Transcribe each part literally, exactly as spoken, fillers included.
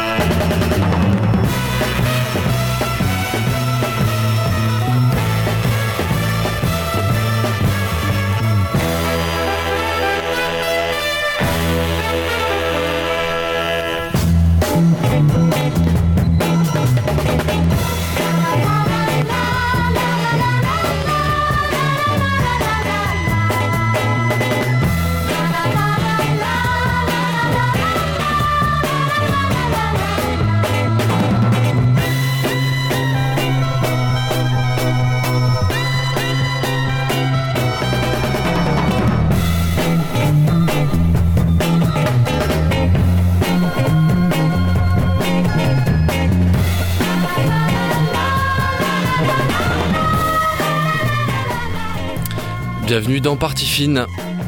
Bienvenue dans Partie Fine.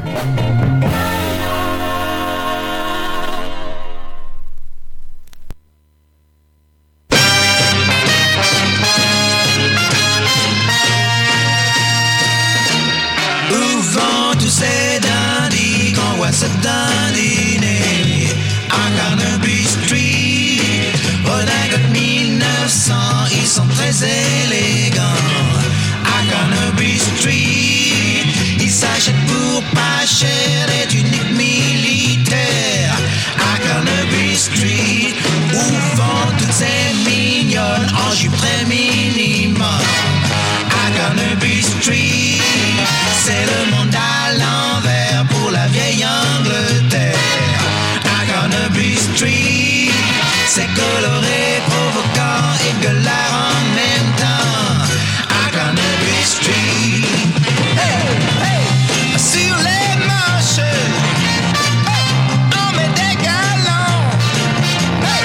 Où vont tous ces dindis qu'on voit se dandiner à Carnaby Street? Redingote mille neuf cents, ils sont très élégants à Carnaby Street. Ils s'achètent pour pas cher des tuniques militaires à Carnaby Street. Où vont toutes ces mignonnes en jupe très minimum à Carnaby Street? C'est le monde à l'envers pour la vieille Angleterre à Carnaby Street. C'est coloré, provoquant et gueulard en même temps à Carnaby Street. Hey, hey, sur les marches, hey, on met des galons. Hey,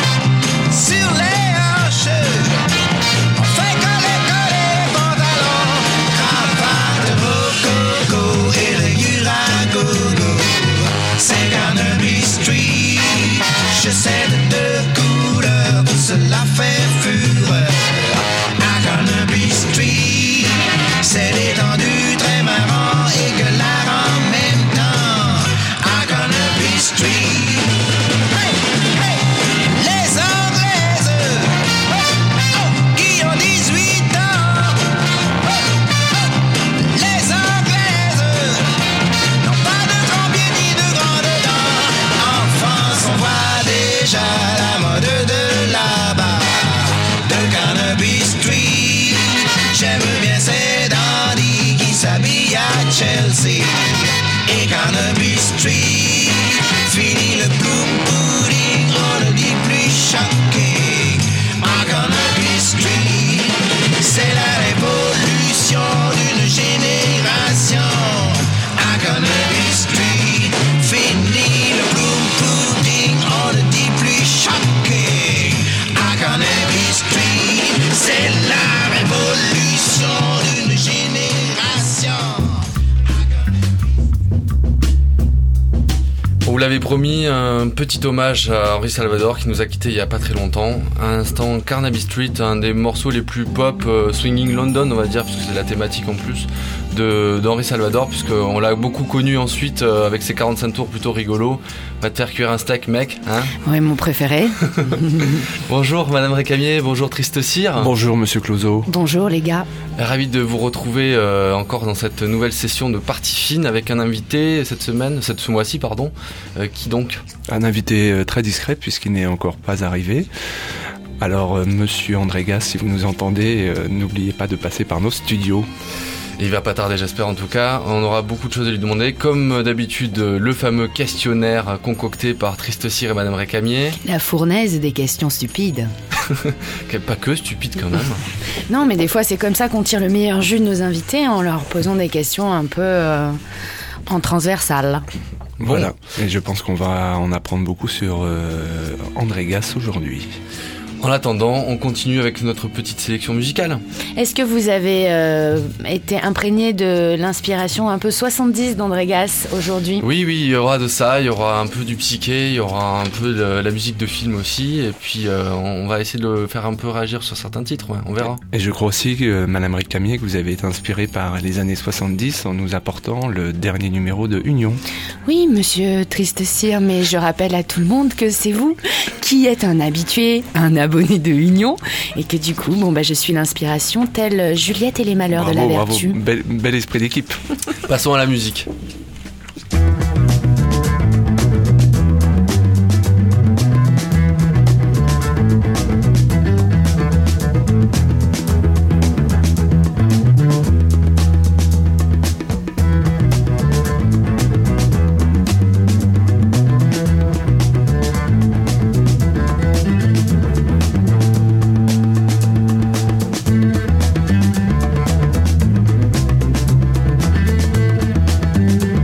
sur les hanches, on fait coller, coller pantalons, cravate, rococo et rayures à gogo. C'est Carnaby Street, je sais de deux couleurs, tout cela fait fureur à Carnaby Street. C'est détendu, très marrant et gueulard en même temps à Carnaby Street. Hey, hey, les Anglaises, oh, oh, qui ont dix-huit ans, oh, oh, les Anglaises n'ont pas de grands pieds ni de grandes dents. En France, on voit déjà la mode de là-bas de Carnaby Street. J'aime bien ces dandys qui s'habillent à Chelsea et Carnaby Street. Fini le bloom pudding, on ne dit plus choqué à Carnaby Street. C'est la révolution d'une génération à Carnaby Street. Fini le bloom pudding, on ne dit plus choqué à Carnaby Street. C'est la révolution d'une génération. On vous l'avait promis, un petit hommage à Henri Salvador qui nous a quittés il y a pas très longtemps. À l'instant, Carnaby Street, un des morceaux les plus pop, euh, swinging London on va dire, parce que c'est la thématique en plus de d'Henri Salvador, puisqu'on l'a beaucoup connu ensuite euh, avec ses quarante-cinq tours plutôt rigolos. Va te faire cuire un steak, mec, hein? Oui, mon préféré. Bonjour Madame Récamier, bonjour Triste Cire. Bonjour Monsieur Closeau. Bonjour les gars. Ravi de vous retrouver euh, encore dans cette nouvelle session de Partie Fine avec un invité cette semaine, cette ce mois-ci pardon. Euh, qui donc? Un invité euh, très discret puisqu'il n'est encore pas arrivé. Alors euh, Monsieur Andrégas, si vous nous entendez, euh, n'oubliez pas de passer par nos studios. Il va pas tarder, j'espère en tout cas. On aura beaucoup de choses à lui demander. Comme d'habitude, le fameux questionnaire concocté par Triste Cire et Madame Récamier. La fournaise des questions stupides. Pas que stupide quand même. Non, mais des fois, c'est comme ça qu'on tire le meilleur jus de nos invités en leur posant des questions un peu euh, en transversale. Bon. Voilà. Et je pense qu'on va en apprendre beaucoup sur euh, Andrégas aujourd'hui. En attendant, on continue avec notre petite sélection musicale. Est-ce que vous avez euh, été imprégné de l'inspiration un peu soixante-dix d'André Gasse aujourd'hui ? Oui, oui, il y aura de ça, il y aura un peu du psyché, il y aura un peu de la musique de film aussi, et puis euh, on va essayer de le faire un peu réagir sur certains titres, ouais, on verra. Et je crois aussi que euh, Madame Récamier, que vous avez été inspirée par les années soixante-dix en nous apportant le dernier numéro de Union. Oui, monsieur Tristecir, mais je rappelle à tout le monde que c'est vous qui êtes un habitué, un abonné de Union, et que du coup, bon, bah, je suis l'inspiration, telle Juliette et les malheurs Bravo, de la bravo. vertu. Bel, bel esprit d'équipe. Passons à la musique. Thank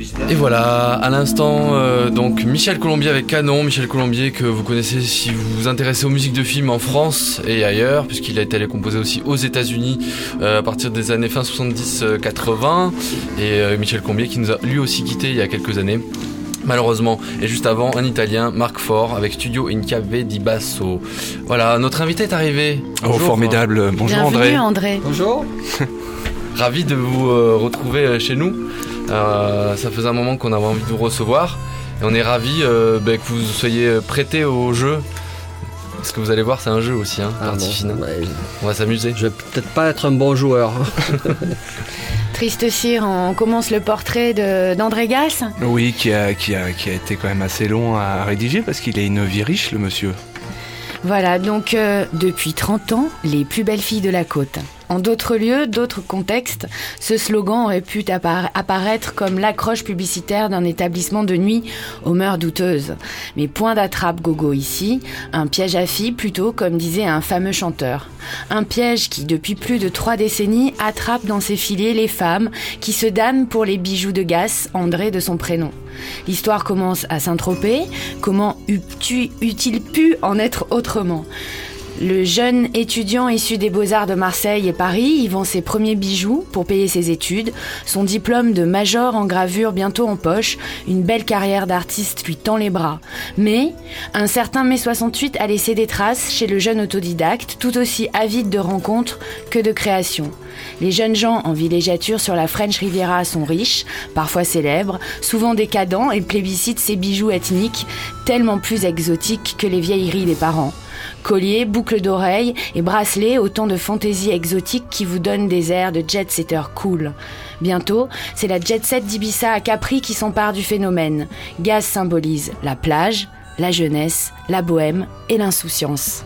Et voilà, à l'instant, euh, donc Michel Colombier avec Canon. Michel Colombier que vous connaissez si vous vous intéressez aux musiques de films en France et ailleurs, puisqu'il a été composé aussi aux États-Unis euh, à partir des années fin soixante-dix quatre-vingts. Et euh, Michel Colombier qui nous a lui aussi quitté il y a quelques années, malheureusement. Et juste avant, un Italien, Marc Faure, avec Studio in Cave di Basso. Voilà, notre invité est arrivé. Bonjour. Oh, formidable. Bonjour Bienvenue, André. André. Bonjour. Ravi de vous euh, retrouver chez nous. Euh, ça faisait un moment qu'on avait envie de vous recevoir. Et on est ravis euh, bah, que vous soyez prêtés au jeu. Parce que vous allez voir, c'est un jeu aussi, hein, Ah partie bon, finale. ouais, On va s'amuser. je vais peut-être pas être un bon joueur. Triste Cire, on commence le portrait de, d'André Gasse. Oui, qui a, qui, a, qui a été quand même assez long à rédiger parce qu'il a une vie riche, le monsieur. Voilà, donc euh, depuis trente ans, les plus belles filles de la côte. En d'autres lieux, d'autres contextes, ce slogan aurait pu appara- apparaître comme l'accroche publicitaire d'un établissement de nuit aux mœurs douteuses. Mais point d'attrape gogo ici, un piège à filles plutôt, comme disait un fameux chanteur. Un piège qui, depuis plus de trois décennies, attrape dans ses filets les femmes qui se damnent pour les bijoux de Gasse, André de son prénom. L'histoire commence à Saint-Tropez. Comment eût-tu- eût-il pu en être autrement ? Le jeune étudiant issu des Beaux-Arts de Marseille et Paris y vend ses premiers bijoux pour payer ses études. Son diplôme de major en gravure bientôt en poche, une belle carrière d'artiste lui tend les bras. Mais un certain mai soixante-huit a laissé des traces chez le jeune autodidacte, tout aussi avide de rencontres que de créations. Les jeunes gens en villégiature sur la French Riviera sont riches, parfois célèbres, souvent décadents et plébiscitent ces bijoux ethniques, tellement plus exotiques que les vieilleries des parents. Colliers, boucles d'oreilles et bracelets, autant de fantaisies exotiques qui vous donnent des airs de jet-setter cool. Bientôt, c'est la jet-set d'Ibiza à Capri qui s'empare du phénomène. Gasse symbolise la plage, la jeunesse, la bohème et l'insouciance.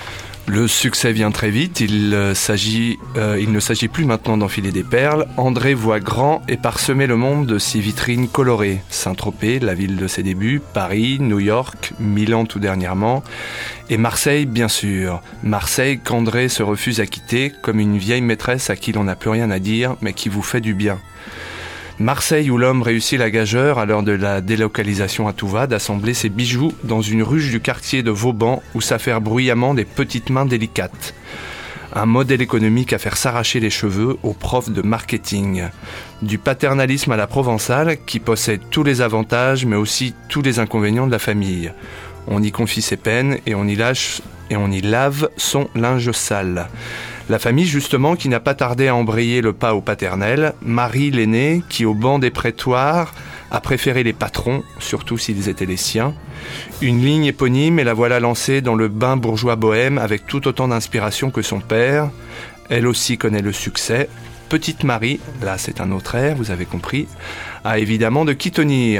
Le succès vient très vite, il, euh, s'agit, euh, il ne s'agit plus maintenant d'enfiler des perles. André voit grand et parsemer le monde de ses vitrines colorées. Saint-Tropez, la ville de ses débuts, Paris, New York, Milan tout dernièrement, et Marseille bien sûr. Marseille qu'André se refuse à quitter comme une vieille maîtresse à qui l'on n'a plus rien à dire mais qui vous fait du bien. Marseille où l'homme réussit la gageure à l'heure de la délocalisation à tout va d'assembler ses bijoux dans une ruche du quartier de Vauban où s'affairent bruyamment des petites mains délicates. Un modèle économique à faire s'arracher les cheveux aux profs de marketing. Du paternalisme à la provençale qui possède tous les avantages mais aussi tous les inconvénients de la famille. On y confie ses peines et on y lâche et on y lave son linge sale. La famille, justement, qui n'a pas tardé à embrayer le pas au paternel. Marie, l'aînée, qui, au banc des prétoires, a préféré les patrons, surtout s'ils étaient les siens. Une ligne éponyme, et la voilà lancée dans le bain bourgeois bohème avec tout autant d'inspiration que son père. Elle aussi connaît le succès. Petite Marie, là c'est un autre air, vous avez compris, a évidemment de qui tenir.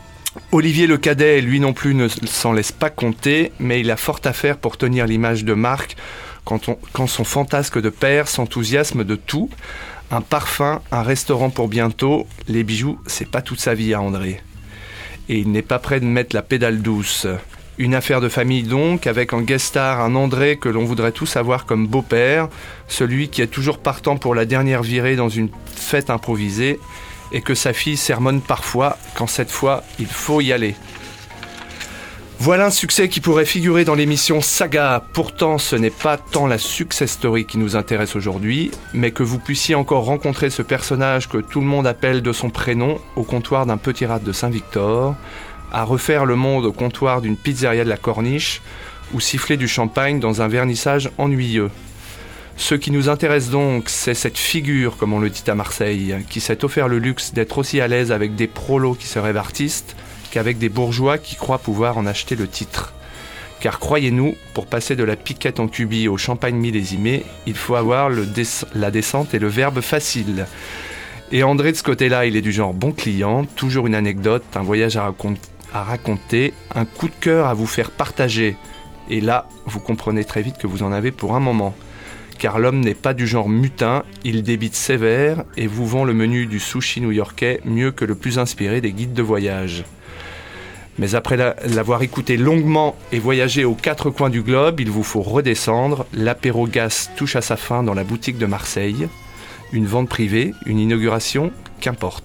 Olivier le cadet, lui non plus, ne s'en laisse pas compter, mais il a fort à faire pour tenir l'image de Marc quand, on, quand son fantasque de père s'enthousiasme de tout. Un parfum, un restaurant pour bientôt, les bijoux, c'est pas toute sa vie à André. Et il n'est pas prêt de mettre la pédale douce. Une affaire de famille donc, avec en guest star un André que l'on voudrait tous avoir comme beau-père, celui qui est toujours partant pour la dernière virée dans une fête improvisée, et que sa fille sermonne parfois quand cette fois il faut y aller. Voilà un succès qui pourrait figurer dans l'émission Saga. Pourtant, ce n'est pas tant la success story qui nous intéresse aujourd'hui, mais que vous puissiez encore rencontrer ce personnage que tout le monde appelle de son prénom au comptoir d'un petit rad de Saint-Victor, à refaire le monde au comptoir d'une pizzeria de la Corniche, ou siffler du champagne dans un vernissage ennuyeux. Ce qui nous intéresse donc, c'est cette figure, comme on le dit à Marseille, qui s'est offert le luxe d'être aussi à l'aise avec des prolos qui se rêvent artistes qu'avec des bourgeois qui croient pouvoir en acheter le titre. Car croyez-nous, pour passer de la piquette en cubie au champagne millésimé, il faut avoir le des- la descente et le verbe facile. Et André, de ce côté-là, il est du genre bon client, toujours une anecdote, un voyage à, racon- à raconter, un coup de cœur à vous faire partager. Et là, vous comprenez très vite que vous en avez pour un moment. Car l'homme n'est pas du genre mutin, il débite sévère et vous vend le menu du sushi new-yorkais mieux que le plus inspiré des guides de voyage. Mais après la, l'avoir écouté longuement et voyagé aux quatre coins du globe, il vous faut redescendre. L'apéro Gasse touche à sa fin dans la boutique de Marseille. Une vente privée, une inauguration, qu'importe. Tout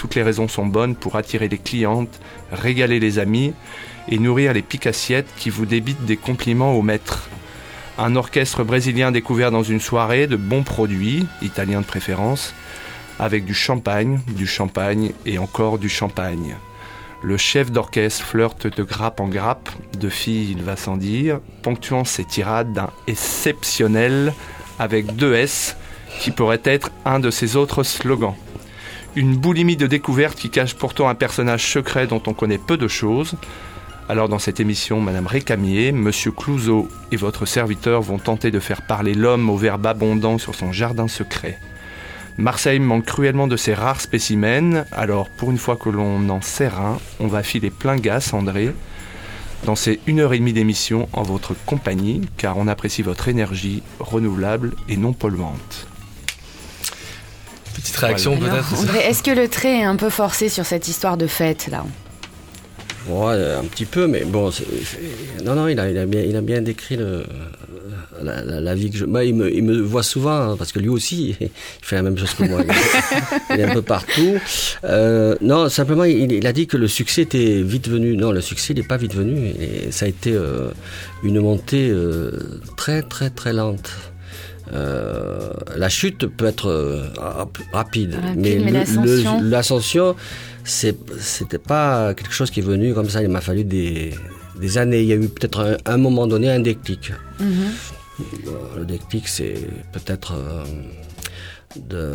toutes les raisons sont bonnes pour attirer les clientes, régaler les amis et nourrir les piques-assiettes qui vous débitent des compliments au maître. Un orchestre brésilien découvert dans une soirée de bons produits, italiens de préférence, avec du champagne, du champagne et encore du champagne. Le chef d'orchestre flirte de grappe en grappe, de filles il va sans dire, ponctuant ses tirades d'un exceptionnel avec deux S qui pourrait être un de ses autres slogans. Une boulimie de découverte qui cache pourtant un personnage secret dont on connaît peu de choses. Alors dans cette émission, Madame Récamier, Monsieur Clouzot et votre serviteur vont tenter de faire parler l'homme au verbe abondant sur son jardin secret. Marseille manque cruellement de ces rares spécimens, alors pour une fois que l'on en sert un, on va filer plein gaz, André, dans ces une heure et demie d'émission en votre compagnie, car on apprécie votre énergie renouvelable et non polluante. Petite réaction Alors, peut-être. André, est-ce que le trait est un peu forcé sur cette histoire de fête là ? Ouais, un petit peu, mais bon, c'est, c'est... non, non, il a, il a bien, il a bien décrit le, la, la, la vie que je. Moi, il me, il me voit souvent hein, parce que lui aussi, il fait la même chose que moi. Il est un peu partout. Euh, non, simplement, il, il a dit que le succès était vite venu. Non, le succès, il n'est pas vite venu. Et ça a été euh, une montée euh, très, très, très lente. Euh, la chute peut être euh, rapide, rapide, mais, mais le, l'ascension, le, l'ascension c'est, c'était pas quelque chose qui est venu comme ça. Il m'a fallu des, des années. Il y a eu peut-être un, un moment donné un déclic. Mm-hmm. Le déclic, c'est peut-être euh, de,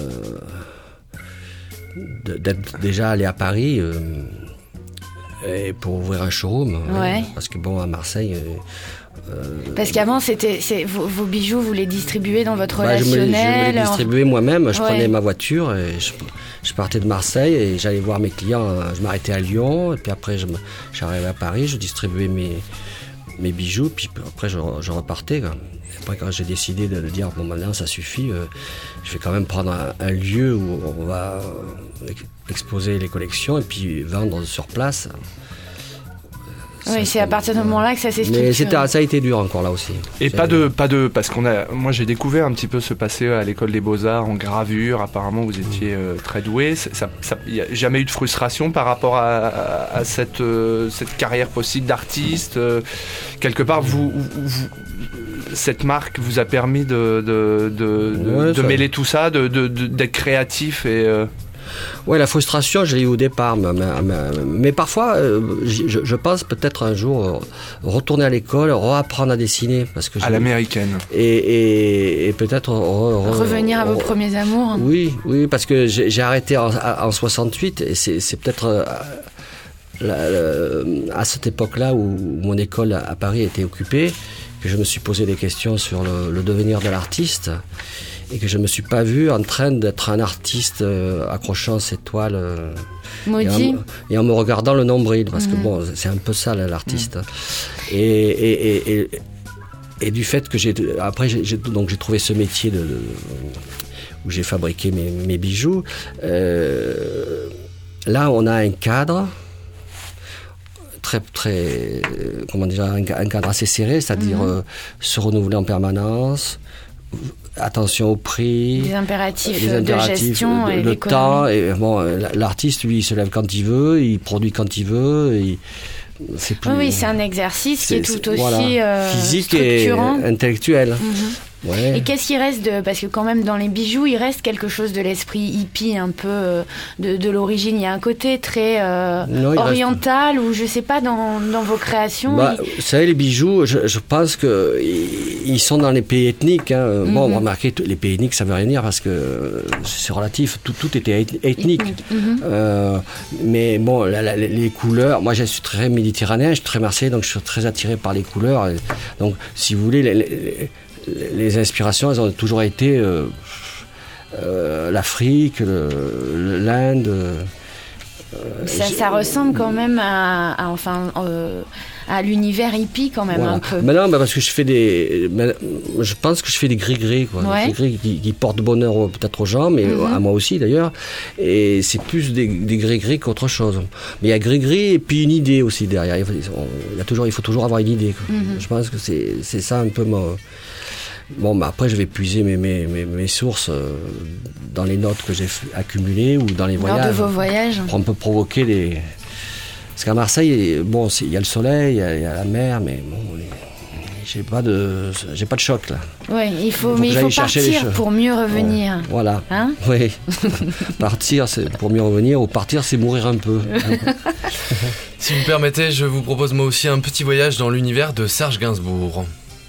de, d'être déjà allé à Paris euh, et pour ouvrir un showroom. Ouais. Ouais, parce que bon, à Marseille. Euh, Euh, Parce qu'avant, c'était, c'est, vos, vos bijoux, vous les distribuez dans votre bah, relationnel. Je me, je me les distribuais moi-même. Je ouais. prenais ma voiture et je, je partais de Marseille et j'allais voir mes clients. Je m'arrêtais à Lyon et puis après, je, j'arrivais à Paris, je distribuais mes, mes bijoux. Puis après, je, je repartais. Quoi. Après, quand j'ai décidé de, de dire bon, maintenant ça suffit, euh, je vais quand même prendre un, un lieu où on va exposer les collections et puis vendre sur place. Oui, c'est à partir de ce moment-là que ça s'est structuré. Mais c'était, ça a été dur encore là aussi. Et pas de, pas de, parce qu'on a, moi j'ai découvert un petit peu ce passé à l'école des Beaux-Arts en gravure. Apparemment, vous étiez euh, très doué. Ça, ça, il n'y a jamais eu de frustration par rapport à, à, à cette, euh, cette carrière possible d'artiste. Euh, quelque part, vous, vous, cette marque vous a permis de, de, de, de, ouais, de ça... mêler tout ça, de, de, de, d'être créatif et. Euh... Ouais, la frustration, je l'ai eu au départ, mais, mais, mais parfois, euh, je, je pense peut-être un jour euh, retourner à l'école, reapprendre à dessiner, parce que à je, l'américaine. Et, et, et peut-être re, re, revenir à re, vos premiers amours. Oui, oui, parce que j'ai, j'ai arrêté en, en soixante-huit, et c'est, c'est peut-être euh, la, la, à cette époque-là où mon école à Paris était occupée que je me suis posé des questions sur le, le devenir de l'artiste. Et que je ne me suis pas vu en train d'être un artiste euh, accrochant ses toiles euh, maudit et, et en me regardant le nombril, parce mmh. que bon, c'est un peu ça l'artiste. Mmh. Et, et, et, et, et du fait que j'ai après j'ai, j'ai, donc j'ai trouvé ce métier de, de où j'ai fabriqué mes, mes bijoux. Euh, là, on a un cadre très très comment dire un, un cadre assez serré, c'est-à-dire mmh. euh, se renouveler en permanence. Attention au prix, les impératifs, les impératifs de gestion de, et le temps. Et bon, l'artiste, lui, il se lève quand il veut, il produit quand il veut. Et c'est plus, oui, oui, c'est un exercice c'est, qui est tout c'est, aussi voilà, euh, physique structurant. Et intellectuel. Mm-hmm. Ouais. Et qu'est-ce qui reste de... Parce que quand même, dans les bijoux, il reste quelque chose de l'esprit hippie, un peu euh, de, de l'origine. Il y a un côté très euh, non, oriental, reste... ou je sais pas, dans, dans vos créations. Bah, il... Vous savez, les bijoux, je, je pense qu'ils sont dans les pays ethniques. Hein. Mm-hmm. Bon, remarquez, les pays ethniques, ça veut rien dire, parce que c'est relatif. Tout, tout était ethnique. ethnique. Mm-hmm. Euh, mais bon, la, la, les couleurs... Moi, je suis très méditerranéen, je suis très marseillais, donc je suis très attiré par les couleurs. Donc, si vous voulez... Les, les, les inspirations, elles ont toujours été euh, euh, l'Afrique, le, l'Inde. Euh, ça, ça ressemble quand même à, à enfin, euh, à l'univers hippie quand même voilà. un peu. Mais non, bah parce que je fais des, mais je pense que je fais des gris-gris, quoi. Ouais. Des gris-gris qui, qui portent bonheur peut-être aux gens, mais mm-hmm. à moi aussi d'ailleurs. Et c'est plus des, des gris-gris qu'autre chose. Mais il y a gris-gris et puis une idée aussi derrière. Il, faut, il y a toujours, il faut toujours avoir une idée. Quoi. Mm-hmm. Je pense que c'est, c'est ça un peu mon. bon, bah après, je vais puiser mes, mes, mes, mes sources euh, dans les notes que j'ai f- accumulées ou dans les Lors voyages. de vos voyages. On peut provoquer les... Parce qu'à Marseille, bon, il y a le soleil, il y, y a la mer, mais bon, j'ai pas de, j'ai pas de choc là. Oui, il faut, Faut mais que il faut j'aille chercher les partir choses. pour mieux revenir. Ouais, voilà. Hein Oui. Partir, c'est pour mieux revenir, ou partir, c'est mourir un peu. Si vous me permettez, je vous propose moi aussi un petit voyage dans l'univers de Serge Gainsbourg.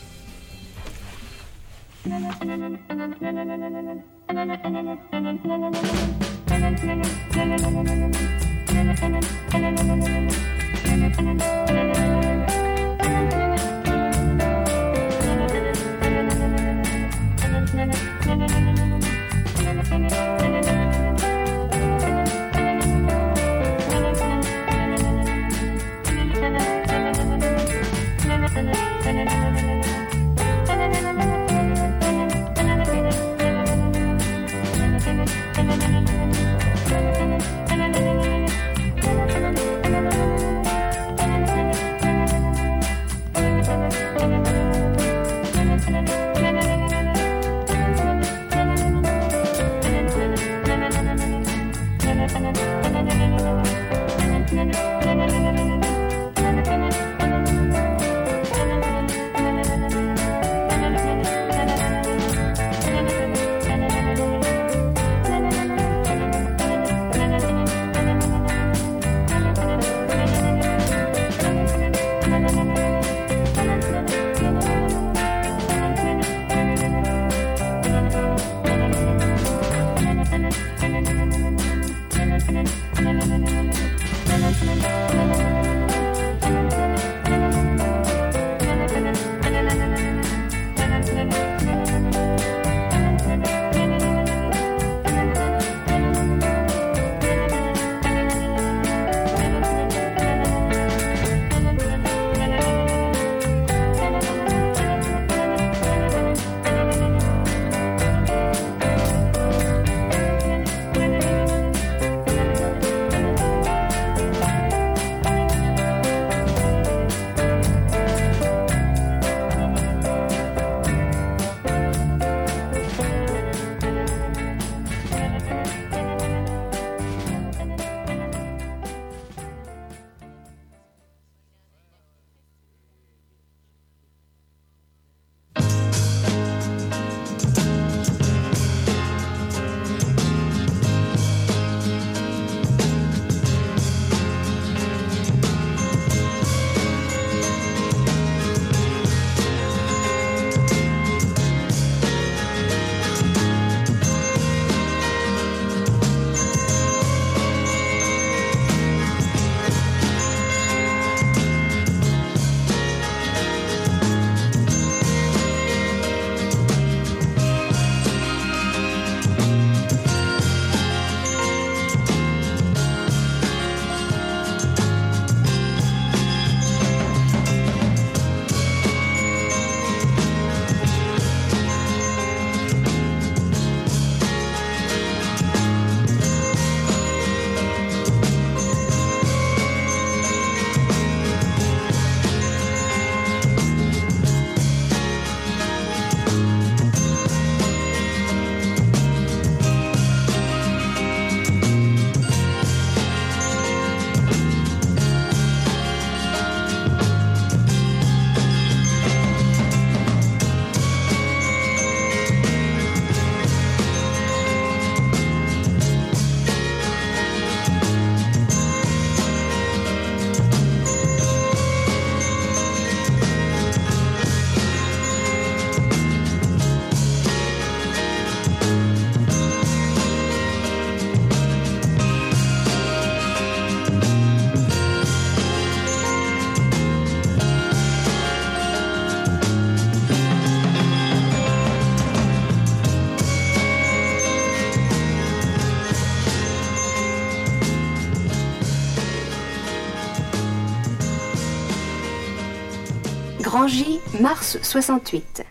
Grangy, mars soixante-huit.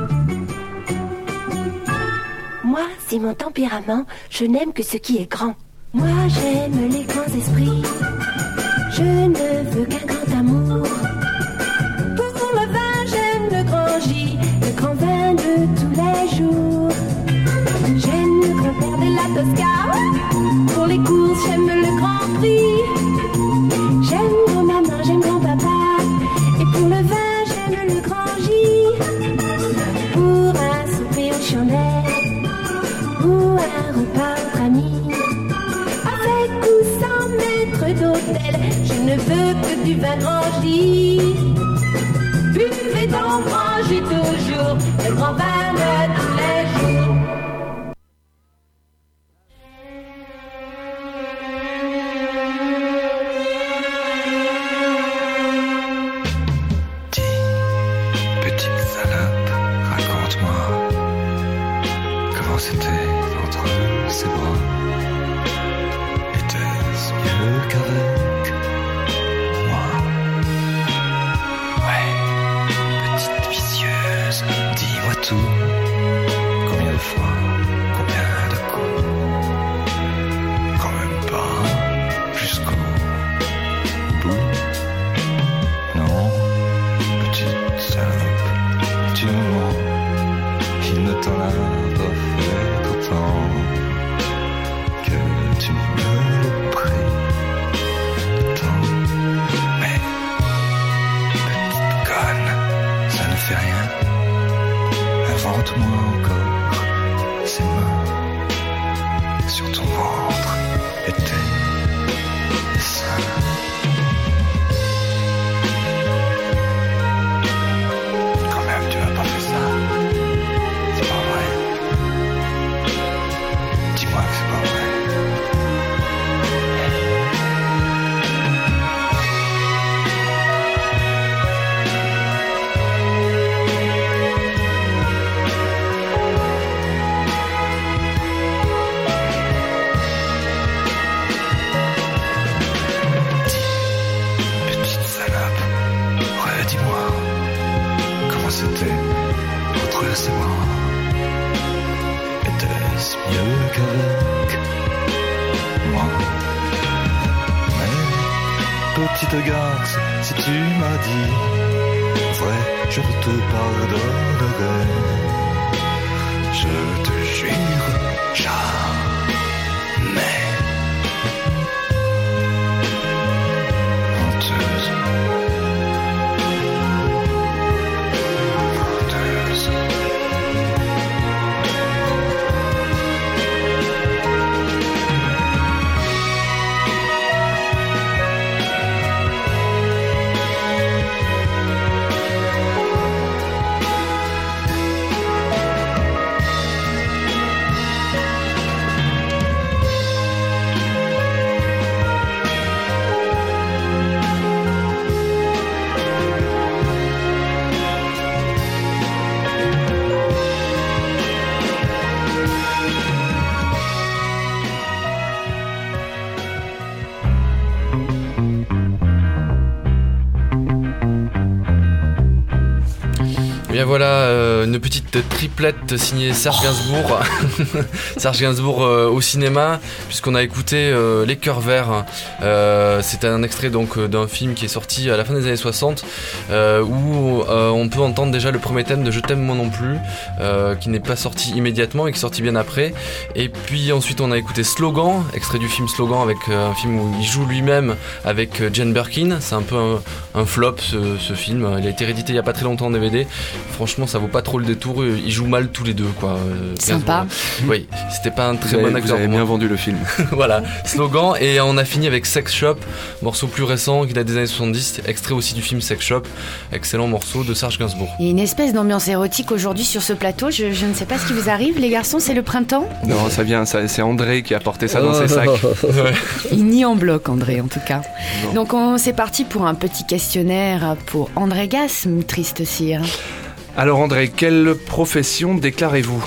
Moi, c'est mon tempérament, je n'aime que ce qui est grand. Moi, j'aime les grands esprits, je ne veux qu'un grand amour. Pour le vin, j'aime le Grangy, le grand vin de d'hôtel. Je ne veux que du vin rangé. Buvez donc, mangez toujours le grand vin de tous les jours. C'était entre ses bras. Était-ce mieux qu'avec moi? Ouais, petite vicieuse, dis-moi tout. Combien de fois, combien de coups? Quand même pas jusqu'au bout. Non, petite salope, tu me mens. Il ne t'en a pas fait autant que tu me le pries tant. Mais petite conne, ça ne fait rien. Invente-moi encore ces mains sur ton ventre et tes seins. Quand même, tu m'as pas fait ça. C'est pas vrai. Dis-moi que c'est pas vrai. Petite salope, redis-moi comment c'était entre ses bras. Était-ce mieux qu'avec moi? Mais, petite garce, si tu m'as dit vrai, je te pardonnerai. Je te jure, jamais. Honteuse. Honteuse. Bien voilà, euh, une petite triplette signée Serge Gainsbourg. Serge Gainsbourg euh, au cinéma, puisqu'on a écouté euh, Les Cœurs Verts. Euh, c'est un extrait donc d'un film qui est sorti à la fin des années soixante, euh, où euh, on peut entendre déjà le premier thème de Je t'aime moi non plus, euh, qui n'est pas sorti immédiatement et qui est sorti bien après. Et puis ensuite on a écouté Slogan, extrait du film Slogan, avec euh, un film où il joue lui-même avec euh, Jane Birkin. C'est un peu un, un flop ce, ce film. Il a été réédité il y a pas très longtemps en D V D. Franchement, ça vaut pas trop le détour. Ils jouent mal tous les deux, quoi. Euh, Sympa. Oui, c'était pas un très vous bon avez, acteur. Vous avez bien vendu le film. Voilà, Slogan. Et on a fini avec Sex Shop, morceau plus récent qui date des années soixante-dix, extrait aussi du film Sex Shop. Excellent morceau de Serge Gainsbourg. Il y a une espèce d'ambiance érotique aujourd'hui sur ce plateau. Je, je ne sais pas ce qui vous arrive, les garçons. C'est le printemps? Non, ça vient. Ça, c'est André qui a porté ça dans ses sacs. Ouais. Il nie en bloc, André, en tout cas. Non. Donc, on, c'est parti pour un petit questionnaire pour André Gasme, triste cire. Alors André, quelle profession déclarez-vous?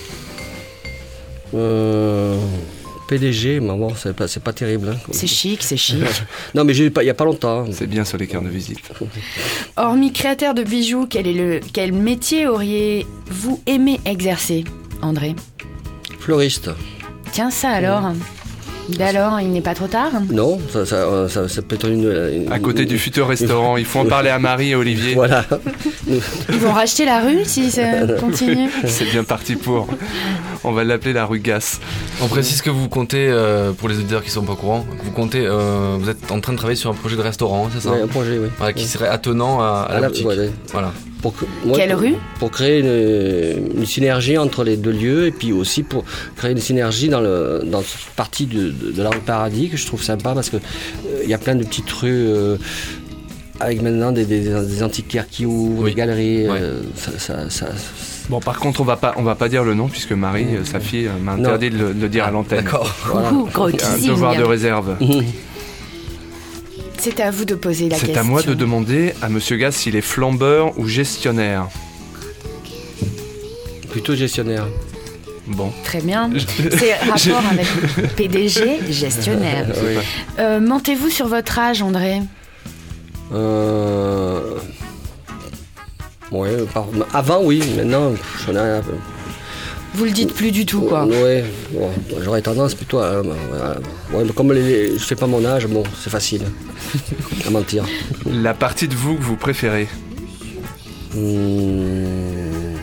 Euh, P D G, maman, c'est pas, c'est pas terrible. Hein, C'est chic, c'est chic. non, mais j'ai eu pas- il y a pas longtemps. C'est bien sur les cartes de visite. Hormis créateur de bijoux, quel, est le, quel métier auriez-vous aimé exercer, André? Fleuriste. Tiens, ça alors. D'alors, il n'est pas trop tard? Non, ça, ça, ça, ça peut être une, une- À côté du futur restaurant, il faut en parler à Marie et Olivier. Voilà. Ils vont racheter la rue si ça continue? C'est bien parti pour. On va l'appeler la Rugasse. On précise que vous comptez, euh, pour les auditeurs qui sont pas au courant, vous comptez, euh, vous êtes en train de travailler sur un projet de restaurant, c'est ça? Ouais, un projet, oui. Voilà, qui Oui. serait attenant à, à la, À la- boutique. ouais, ouais. Voilà. Pour que- moi, Quelle pour- rue? Pour créer une, une synergie entre les deux lieux et puis aussi pour créer une synergie dans, le, dans cette partie de, de, de la rue Paradis que je trouve sympa parce qu'il il y a plein de petites rues euh, avec maintenant des, des, des antiquaires qui ouvrent, Oui. des galeries. Ouais. euh, ça, ça, ça- Bon, par contre, on va pas, on va pas dire le nom puisque Marie, euh, sa fille, euh, m'a interdit de le, de le dire à l'antenne. D'accord. voilà. Ouh, gros Il y a un teasing. devoir de réserve. C'est à vous de poser la C'est question. à moi de demander à Monsieur Gass s'il est flambeur ou gestionnaire. Plutôt gestionnaire. Bon. Très bien. C'est rapport avec P D G, gestionnaire. Oui. Euh, Mentez-vous sur votre âge, André? Euh... Ouais, par- avant oui, maintenant j'en ai un peu. Vous le dites plus du tout, quoi. Ouais, bon, j'aurais tendance plutôt à. à- ouais, mais comme les, je fais pas mon âge, bon, c'est facile à mentir. La partie de vous que vous préférez. Hmm.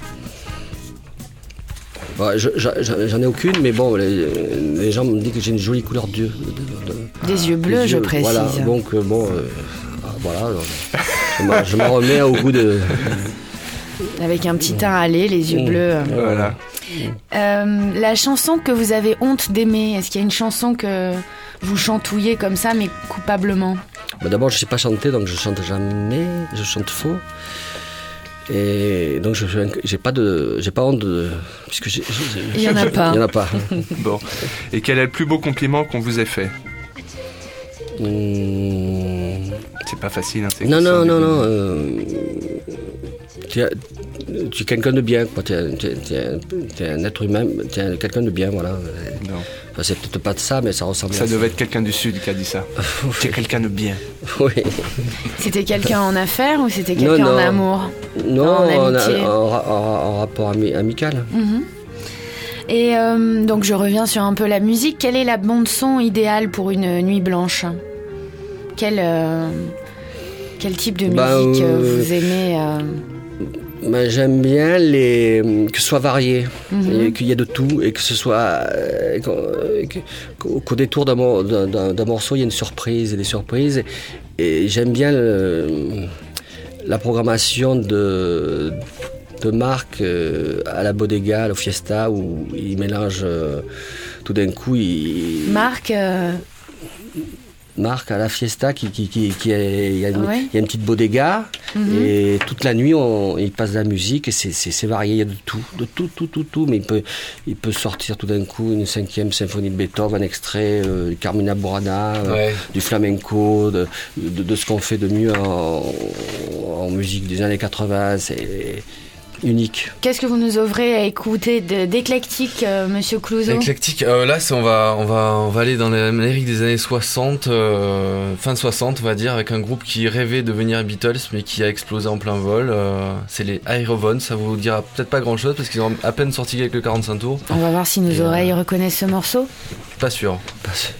Ouais, je- je- j'en ai aucune, mais bon, les, les gens me disent que j'ai une jolie couleur d'yeux. de- de- Des yeux bleus, des je yeux, précise. Voilà, donc euh, bon, euh, voilà, alors, je m'en- je m'en remets au goût de. Avec un petit teint hâlé, les yeux Mmh. bleus. Voilà. Euh, la chanson que vous avez honte d'aimer, est-ce qu'il y a une chanson que vous chantouillez comme ça, mais coupablement? Bah, d'abord, je sais pas chanter, donc je chante jamais, je chante faux. Et donc, je j'ai pas de, j'ai pas honte de, puisque j'ai- j'ai- Il y en a pas. Il y en a pas. Bon. Et quel est le plus beau compliment qu'on vous ait fait? Hmm. C'est pas facile, hein, c'est Non, que ça, non, au non, début. non. euh, tu, es- tu es quelqu'un de bien, quoi. Tu es, tu es- tu es un, tu es un être humain, tu es quelqu'un de bien, voilà. Non. Enfin, c'est peut-être pas de ça, mais ça ressemble Ça à devait être quelqu'un du Sud qui a dit ça. Tu es quelqu'un de bien. Oui. C'était quelqu'un en affaires ou c'était Non, quelqu'un en non. amour? Non, En en, amitié. en ra- en- en rapport ami- amical. Mhm. Et euh, donc je reviens sur un peu la musique. Quelle est la bande son idéale pour une nuit blanche? Quel, euh, quel type de musique Bah, euh, euh, vous aimez euh, Ben, j'aime bien les, que ce soit varié, Mhm. et qu'il y ait de tout, et que ce soit euh, qu'au, qu'au- qu'au détour d'un, mor- d'un- d'un- d'un morceau, il y ait une surprise et des surprises. Et j'aime bien le- la programmation de, de Marc euh, à la Bodega, au Fiesta, où il mélange euh, tout d'un coup. Il, Marc, euh, Marc à la Fiesta, qui, qui, qui, qui est- il y, a une- Ouais. il y a une petite bodega Mhm. et toute la nuit on, il passe de la musique et c'est, c'est, c'est varié, il y a de tout, de tout, tout, tout, tout, mais il peut, il peut sortir tout d'un coup une cinquième symphonie de Beethoven, un extrait euh, du Carmina Burana, euh, Ouais. du flamenco, de, de, de ce qu'on fait de mieux en, en musique des années quatre-vingts, c'est unique. qu'est-ce que vous nous ouvrez à écouter de- d'éclectique, euh, Monsieur Clouseau? Éclectique. Euh, là, c'est, on va, on va, on va aller dans l'Amérique des années soixante, euh, fin de soixante, on va dire, avec un groupe qui rêvait de devenir Beatles, mais qui a explosé en plein vol. Euh, c'est les Aerovones. Ça vous dira peut-être pas grand-chose parce qu'ils ont à peine sorti quelques quarante-cinq tours. On va voir si nos Et, euh, oreilles reconnaissent ce morceau. Pas sûr. Parce-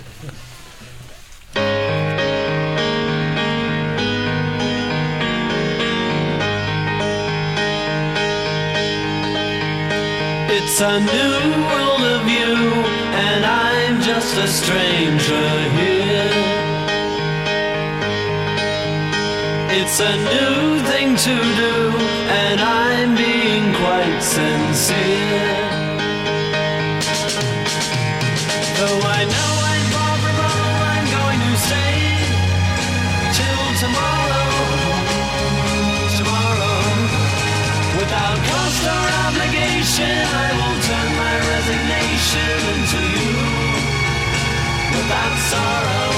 It's a new world of you, and I'm just a stranger here. It's a new thing to do, and I'm being quite sincere. Though I know I'm far from home, I'm going to stay till tomorrow. Tomorrow. Without cost or obligation, I will turn my resignation into you. Without sorrow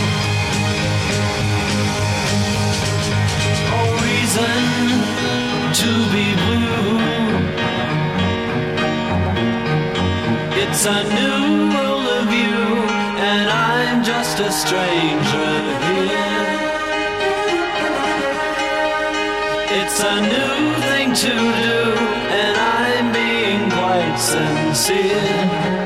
or reason to be blue. It's a new world of you, and I'm just a stranger here. It's a new thing to do, and I'm being quite sincere.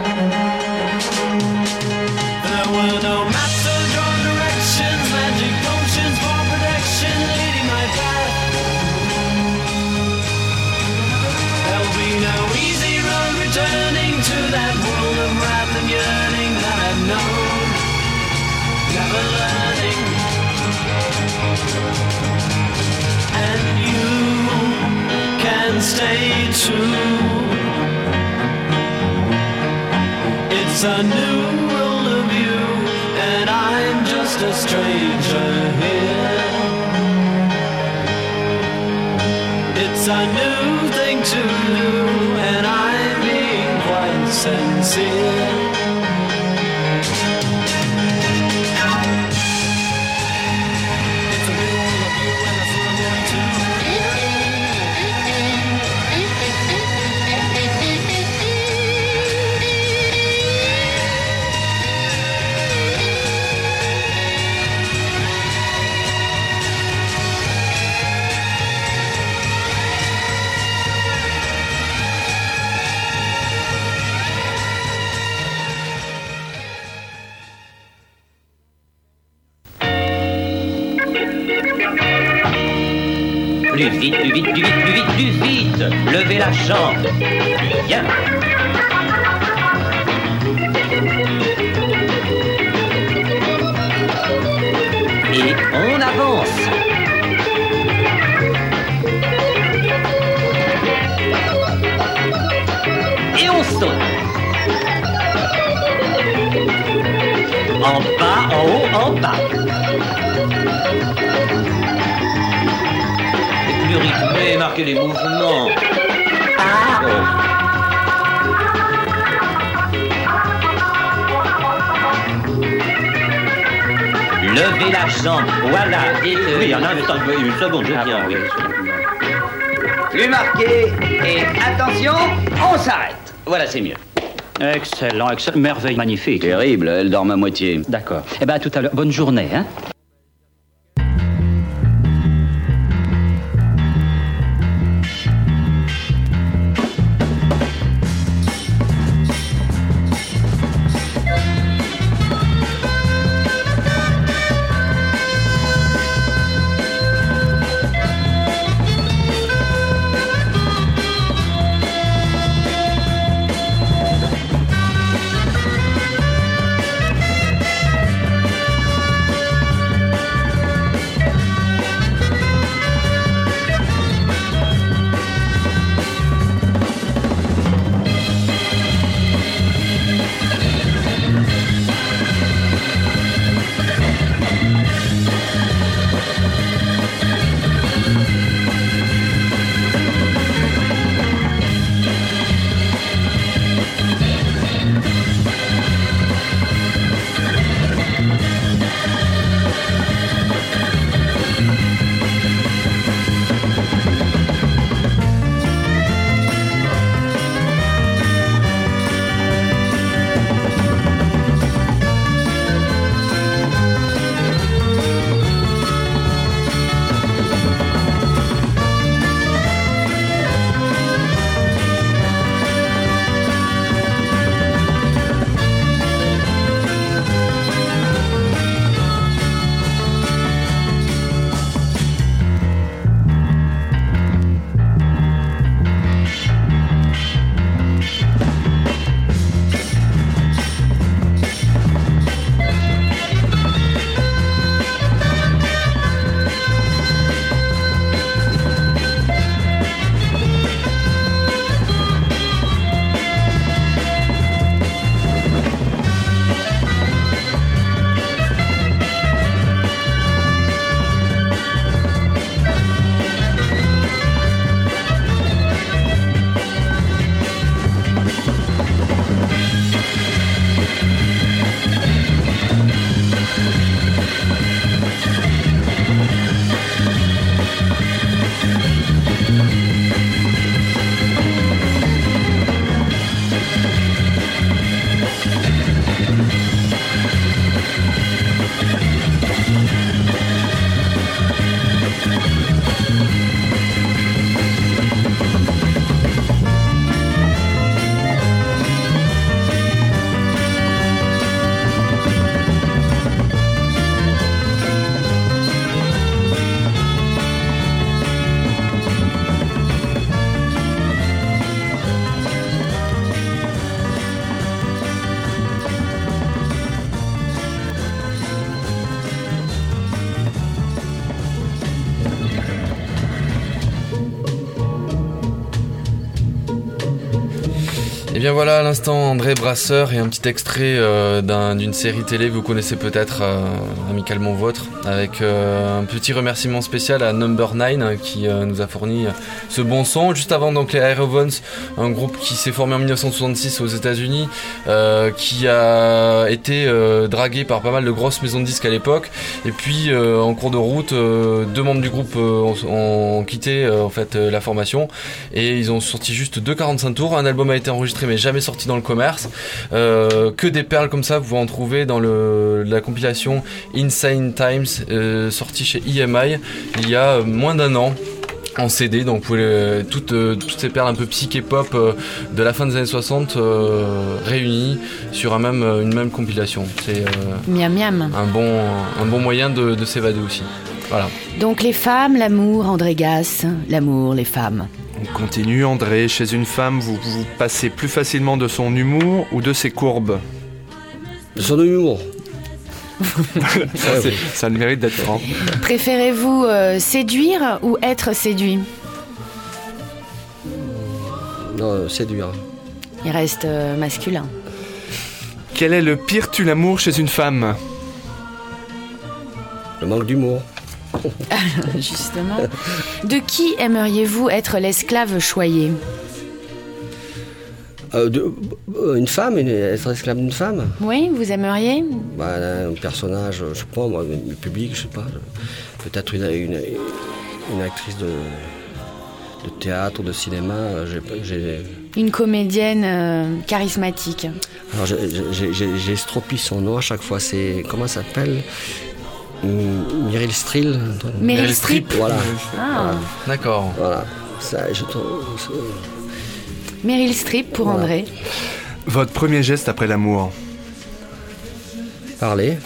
There were no maps or draw directions, magic potions for protection leading my path. There'll be no easy road returning to too. It's a new world of you, and I'm just a stranger here. It's a new thing to do, and I'm being quite sincere. Plus vite, plus vite, plus vite, plus vite, plus vite. Levez la jambe. Bien. Et on avance. Et on saute. En bas, en haut, en bas. Plus rythmé, marquez les mouvements. Ah. Oh. Levez la jambe, voilà. Et, euh, oui, en un temps, une seconde, je tiens. Oui. Plus marqué, et attention, on s'arrête. Voilà, c'est mieux. Excellent, excellent, merveille, magnifique. Terrible, elle dort à moitié. D'accord. Eh bien, à tout à l'heure. Bonne journée, hein. Et bien voilà, à l'instant, André Brasseur et un petit extrait euh, d'un, d'une série télé que vous connaissez peut-être, euh, Amicalement Vôtre, avec euh, un petit remerciement spécial à Number nine qui euh, nous a fourni ce bon son. Juste avant, donc les Aerovons, un groupe qui s'est formé en dix-neuf cent soixante-six aux États-Unis, euh, qui a été euh, dragué par pas mal de grosses maisons de disques à l'époque. Et puis, euh, en cours de route, euh, deux membres du groupe euh, ont, ont quitté euh, en fait euh, la formation et ils ont sorti juste deux quarante-cinq tours. Un album a été enregistré mais jamais sorti dans le commerce. Euh, que des perles comme ça, vous pouvez en trouver dans le, la compilation Insane Times, euh, sortie chez E M I il y a moins d'un an. En C D, donc vous pouvez euh, toutes, euh, toutes ces perles un peu psyché pop euh, de la fin des années soixante euh, réunies sur un même, une même compilation. C'est euh, miam miam. Un bon, un bon moyen de, de s'évader aussi. Voilà. Donc les femmes, l'amour, André Gasse, l'amour, les femmes. On continue, André. Chez une femme, vous, vous passez plus facilement de son humour ou de ses courbes? De son humour. ça, c'est, ça a le mérite d'être franc. Préférez-vous euh, séduire ou être séduit? Non, séduire. Il reste euh, masculin. Quel est le pire tue-l'amour chez une femme? Le manque d'humour. Justement. De qui aimeriez-vous être l'esclave choyé? Euh, de, euh, une femme, une, être esclave d'une femme. Oui, vous aimeriez? Bah, un personnage, je sais pas, moi, le public, je sais pas. Peut-être une, une, une actrice de, de théâtre ou de cinéma. J'ai, j'ai... Une comédienne euh, charismatique. Alors, j'ai, j'ai, j'ai, j'ai estropie son nom à chaque fois. C'est, comment ça s'appelle? Meryl Streep. Meryl Streep. Voilà. Ah. Voilà. D'accord. Voilà. Ça, je trouve. Ça... Meryl Streep pour voilà. André. Votre premier geste après l'amour? Parler.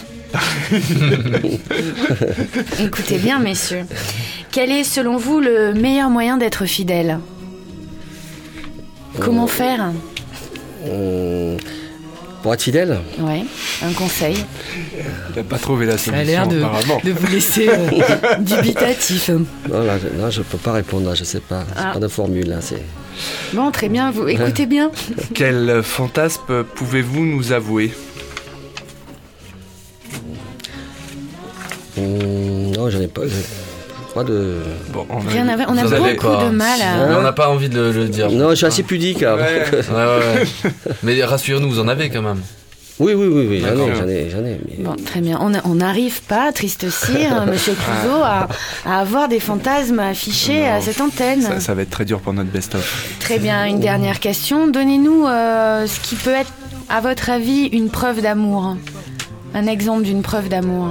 Écoutez bien, messieurs. Quel est, selon vous, le meilleur moyen d'être fidèle? Comment euh, faire euh, Pour être fidèle? Ouais, un conseil. Il n'a pas trouvé la solution. Ça a l'air de, de vous laisser euh, dubitatif. Non, là, là, je ne peux pas répondre, là, je ne sais pas. C'est ah. pas de formule, là, c'est... Bon, très bien, vous écoutez bien. Quel fantasme pouvez-vous nous avouer? Mmh, Non, j'en ai pas... Pas de... Bon, on Rien a, on a beaucoup pas. de mal à... Hein? On n'a pas envie de le, le dire. Non, je suis assez pudique. Hein. Ouais. ouais, ouais. Mais rassurez-nous, vous en avez quand même. Oui, oui, oui, oui j'en ai, j'en ai, j'en ai. Mais... Bon, très bien. On n'arrive pas, triste cire, Monsieur Clouseau, à, à avoir des fantasmes affichés non, à cette antenne. Ça, ça va être très dur pour notre best-of. Très bien, une dernière question. Donnez-nous euh, ce qui peut être, à votre avis, une preuve d'amour. Un exemple d'une preuve d'amour.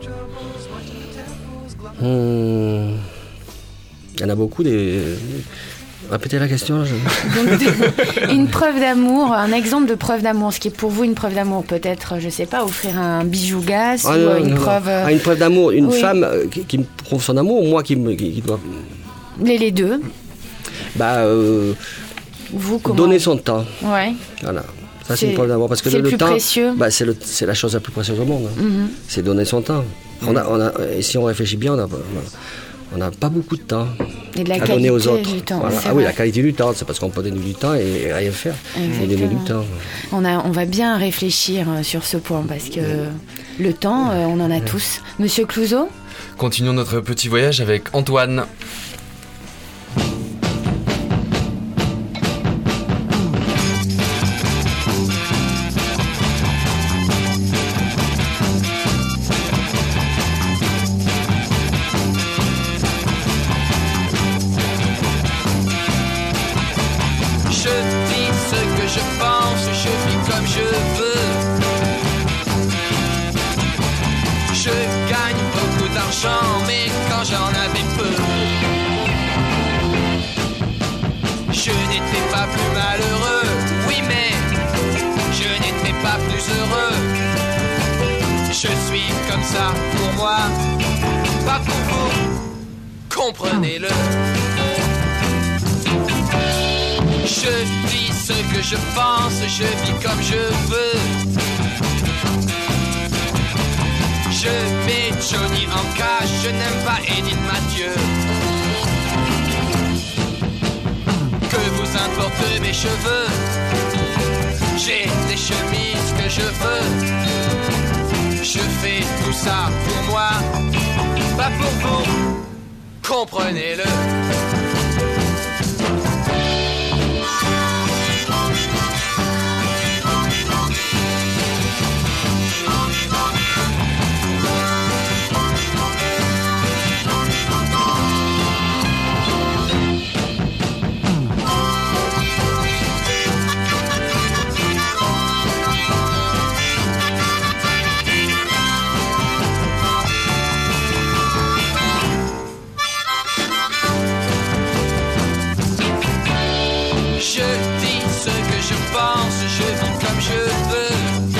Hum... Il y en a beaucoup des... Répétez la question. Je... Donc, une preuve d'amour, un exemple de preuve d'amour. Ce qui est pour vous une preuve d'amour, peut-être, je sais pas, offrir un bijou Gasse ah, ou non, une non, preuve. Non. Ah, une preuve d'amour, une oui. femme qui, qui me prouve son amour, ou moi qui me qui, qui dois. Les, les deux. Bah. Euh, vous comment... Donner son temps. Ouais. Voilà. Ça c'est, c'est une preuve d'amour parce que c'est le, le plus temps, précieux. Bah c'est le, c'est la chose la plus précieuse au monde. Hein. Mm-hmm. C'est donner son temps. On a, on a, et si on réfléchit bien, on a. On n'a pas beaucoup de temps et de la à donner aux autres. Du temps, voilà. Ah vrai. oui, la qualité du temps, c'est parce qu'on peut donner du temps et rien faire. Et donner du temps. On, a, on va bien réfléchir sur ce point parce que ouais. le temps, euh, on en a ouais. tous. Monsieur Clouseau ? Continuons notre petit voyage avec Antoine. Comprenez-le. Je dis ce que je pense, je vis comme je veux. Je mets Johnny en cage, je n'aime pas Edith Mathieu. Que vous importent mes cheveux? J'ai des chemises que je veux. Je fais tout ça pour moi, pas pour vous. Comprenez-le. Je vis comme je veux.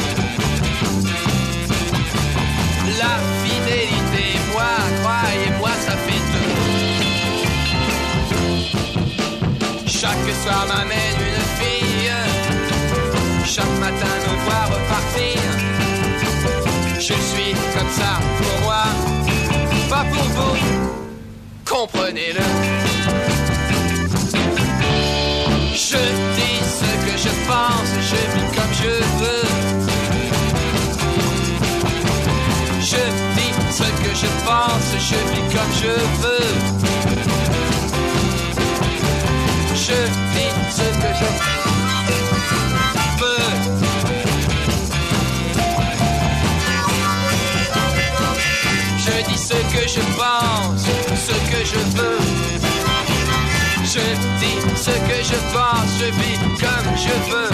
La fidélité, moi, croyez-moi, ça fait deux. Chaque soir m'amène une fille. Chaque matin me voir repartir. Je suis comme ça pour moi, pas pour vous. Comprenez-le. Je dis ce que je pense, je vis comme je veux. Je dis ce que je pense, je vis comme je veux. Je dis ce que je veux. Je dis ce que je pense, ce que je veux. Je dis ce que je pense, je vis comme je veux.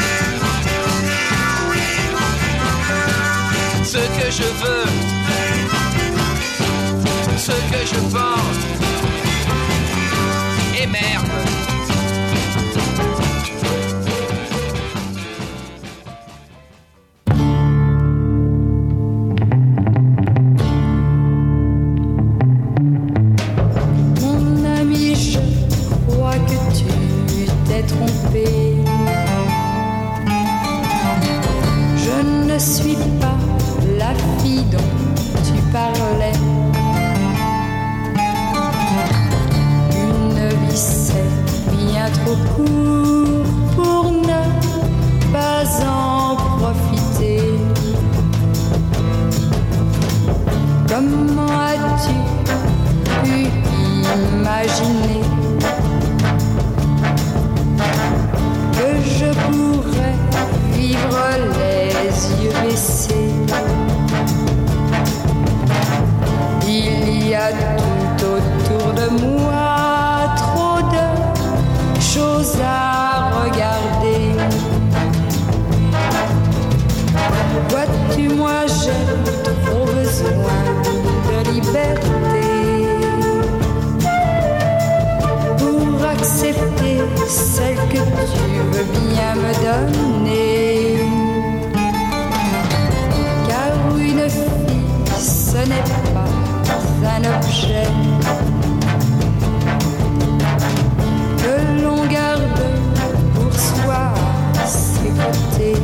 Ce que je veux, ce que je pense. Et merde. Celle que tu veux bien me donner. Car une fille, ce n'est pas un objet que l'on garde pour soi à ses côtés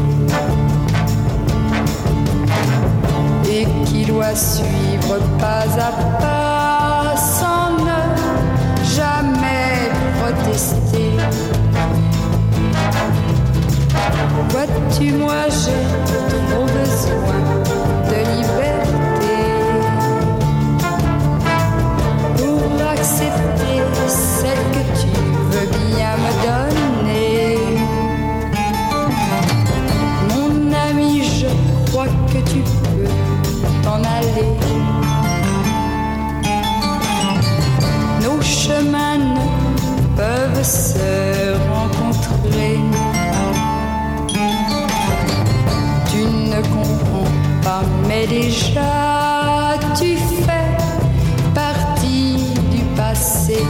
et qui doit suivre pas à pas sans ne jamais protester. Vois-tu, moi j'ai trop besoin de liberté pour accepter celle que tu veux bien me donner. Mon ami, je crois que tu peux t'en aller. Nos chemins ne peuvent se rencontrer. Tu ne comprends pas, mais déjà tu fais partie du passé.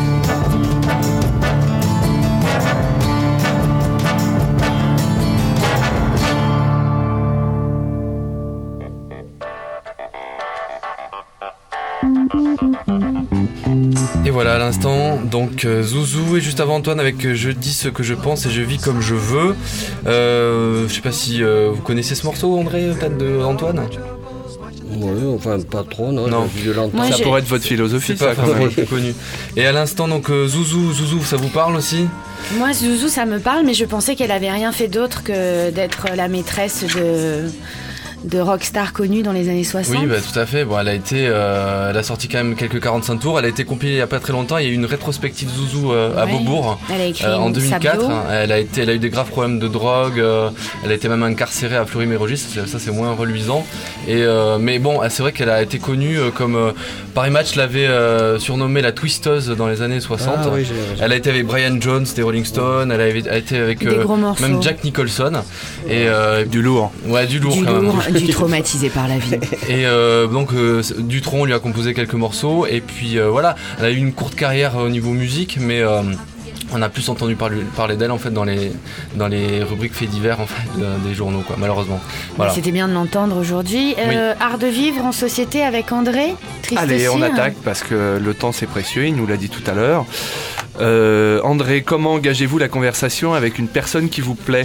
Et voilà à l'instant, donc euh, Zouzou et juste avant Antoine avec euh, Je dis ce que je pense et je vis comme je veux. Euh, je sais pas si euh, vous connaissez ce morceau, André, peut-être de Antoine. Oui, enfin pas trop, non. Non. Vu de longtemps. Moi, Ça j'ai- pourrait être votre philosophie, C'est pas ça, quand forcément même. le plus connu. Et à l'instant, donc euh, Zouzou, Zouzou, ça vous parle aussi? Moi, Zouzou, ça me parle, mais je pensais qu'elle avait rien fait d'autre que d'être la maîtresse de, de rockstar connue dans les années soixante. Oui, bah, tout à fait. Bon, elle a été, euh, elle a sorti quand même quelques quarante-cinq tours. Elle a été compilée il y a pas très longtemps. Il y a eu une rétrospective Zouzou euh, à Ouais. Beaubourg Elle a écrit euh, en une deux mille quatre. Sabio. Elle a été, elle a eu des graves problèmes de drogue. euh, elle a été même incarcérée à Fleury-Mérogis. Ça, ça, c'est moins reluisant. Et euh, mais bon, c'est vrai qu'elle a été connue euh, comme euh, Paris Match l'avait euh, surnommée la twisteuse dans les années soixante. Ah oui, j'ai- j'ai- Elle a été avec Brian Jones des Rolling Stones. Elle a, elle a été avec Des gros morceaux. même Jack Nicholson. Et euh, Du lourd. ouais, du lourd Du quand lourd, même. du traumatisé par la vie. Et euh, donc euh, Dutronc lui a composé quelques morceaux et puis euh, voilà, elle a eu une courte carrière au niveau musique, mais euh, on a plus entendu parler, parler d'elle en fait dans les dans les rubriques faits divers en fait de- des journaux quoi, malheureusement. Voilà. C'était bien de l'entendre aujourd'hui. Euh, Art de vivre en société avec André. Triste Allez, on aussi, hein. attaque parce que le temps c'est précieux, il nous l'a dit tout à l'heure. Euh, André, comment engagez-vous la conversation avec une personne qui vous plaît?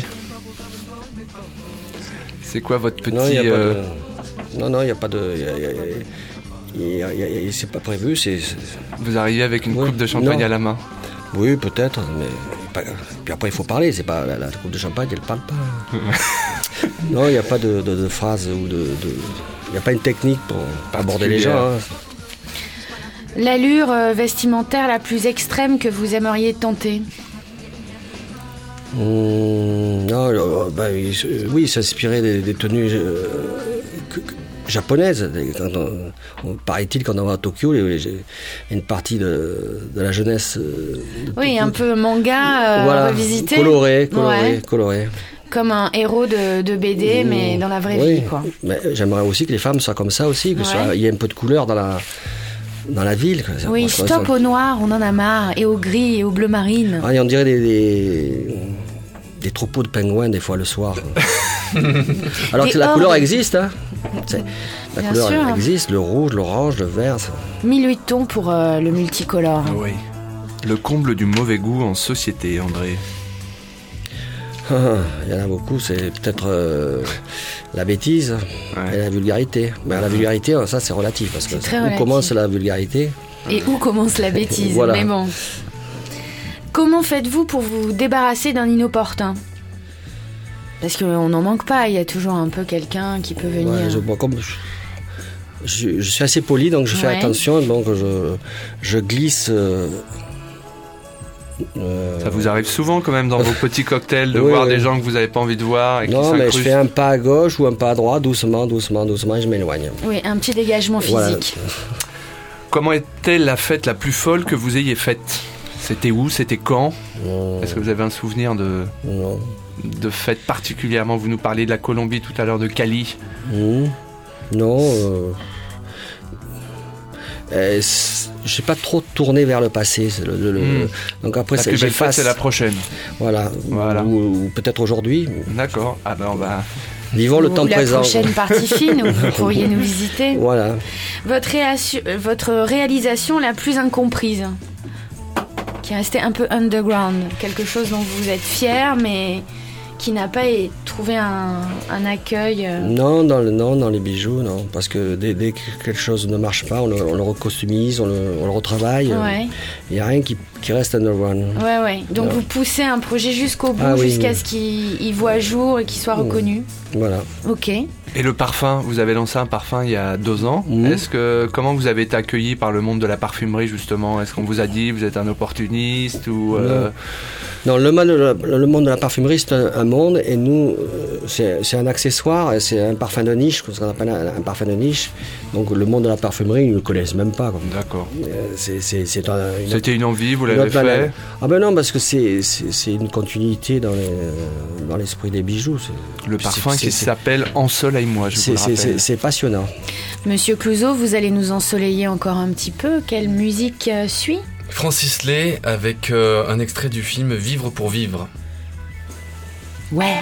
C'est quoi votre petit... Non, il n'y a pas euh, de. Non, non, il n'y a pas de. il y a- il y a- il y a- il y a- il y a- C'est pas prévu. C'est. c'est- Vous arrivez avec une Ouais. coupe de champagne Non. à la main? Oui, peut-être, mais. pas- Puis après, il faut parler. C'est pas la, la coupe de champagne, elle parle pas. Non, il n'y a pas de, de, de phrase ou de. de- Il n'y a pas une technique pour aborder les gens. hein. L'allure euh, vestimentaire la plus extrême que vous aimeriez tenter. Hum, non, euh, bah, il se- oui, s'inspirer des, des tenues euh, que- que- japonaises. Quand on- on- paraît-il, quand on va à Tokyo, il y a une partie de, de la jeunesse. euh, de Oui, Tokyo. un peu manga euh, Voilà, revisité. coloré, coloré, Ouais. coloré. Comme un héros de, de B D, mais dans la vraie Oui, vie, quoi. mais j'aimerais aussi que les femmes soient comme ça aussi, que Ouais. soit- il y ait un peu de couleur dans la, dans la ville. quoi. Oui, Franchement, stop ça- au noir, on en a marre, et au gris, et au bleu marine. Ah, et on dirait des, des, des troupeaux de pingouins des fois le soir. Alors Des que la hordes. couleur existe, hein. C'est- La Bien couleur sûr. elle existe, le rouge, l'orange, le vert. ça- Mille huit tons pour euh, le multicolore. Oui. Le comble du mauvais goût en société, André. Ah, il y en a beaucoup, c'est peut-être euh, la bêtise et la vulgarité. Mais la vulgarité, ça c'est relatif, parce que très où relatif. commence la vulgarité? Et où commence la bêtise? Voilà. Mais bon. Comment faites-vous pour vous débarrasser d'un inopportun? Parce qu'on n'en manque pas, il y a toujours un peu quelqu'un qui peut venir. Ouais, je, bon, comme je, je- je suis assez poli, donc je fais Ouais. attention, donc je, je glisse. euh, euh, Ça vous arrive souvent quand même dans vos petits cocktails de Oui, voir oui. des gens que vous n'avez pas envie de voir et qui non, mais je s'incrustent? fais un pas à gauche ou un pas à droite, doucement, doucement, doucement, et je m'éloigne. Oui, un petit dégagement Voilà. physique. Comment était la fête la plus folle que vous ayez faite? C'était où? C'était quand? Est-ce que vous avez un souvenir de, Non. de fête particulièrement? Vous nous parliez de la Colombie tout à l'heure, de Cali. Mmh. Non. Euh... euh, c'est- je n'ai pas trop tourné vers le passé. c'est le- le- le- Mmh. Donc après, La c'est- plus belle fête, j'efface. c'est la prochaine. Voilà. Voilà. Ou, ou peut-être aujourd'hui. D'accord. Ah ben on va... Vivons le Ou temps la présent. prochaine partie fine où vous pourriez nous visiter. Voilà. Votre, réassu- euh, votre réalisation la plus incomprise, qui est restée un peu underground, quelque chose dont vous êtes fier, mais qui n'a pas é- trouvé un, un accueil. euh, Non, dans le, non, dans les bijoux, non. Parce que dès, dès que quelque chose ne marche pas, on le, on le recostumise, on le, on le retravaille. Ouais. Il n'y a rien qui, qui reste underground. Ouais, ouais. Donc Non. vous poussez un projet jusqu'au bout, Ah oui, jusqu'à oui. ce qu'il il voit jour et qu'il soit reconnu. Voilà. Ok. Et le parfum, vous avez lancé un parfum il y a deux ans. Mmh. Est-ce que comment vous avez été accueilli par le monde de la parfumerie justement? Est-ce qu'on vous a dit vous êtes un opportuniste ou euh, Non, le monde, de la- le monde de la parfumerie, c'est un, un monde, et nous, euh, c'est c'est un accessoire, et c'est un parfum de niche, ce qu'on appelle un, un parfum de niche. Donc le monde de la parfumerie, ils ne le connaissent même pas. quoi. D'accord. Euh, c'est- c'est- c'est un- une- C'était une envie, vous une l'avez autre planète. fait? Ah ben non, parce que c'est c'est- c'est une continuité dans les- dans l'esprit des bijoux. c'est- Le c'est- parfum c'est- qui c'est- s'appelle Ensoleille-moi, je vous c'est- le c'est- rappelle. c'est- C'est passionnant. Monsieur Clouzot, vous allez nous ensoleiller encore un petit peu. Quelle musique euh, suit? Francis Lay avec euh, un extrait du film Vivre pour vivre. Ouais.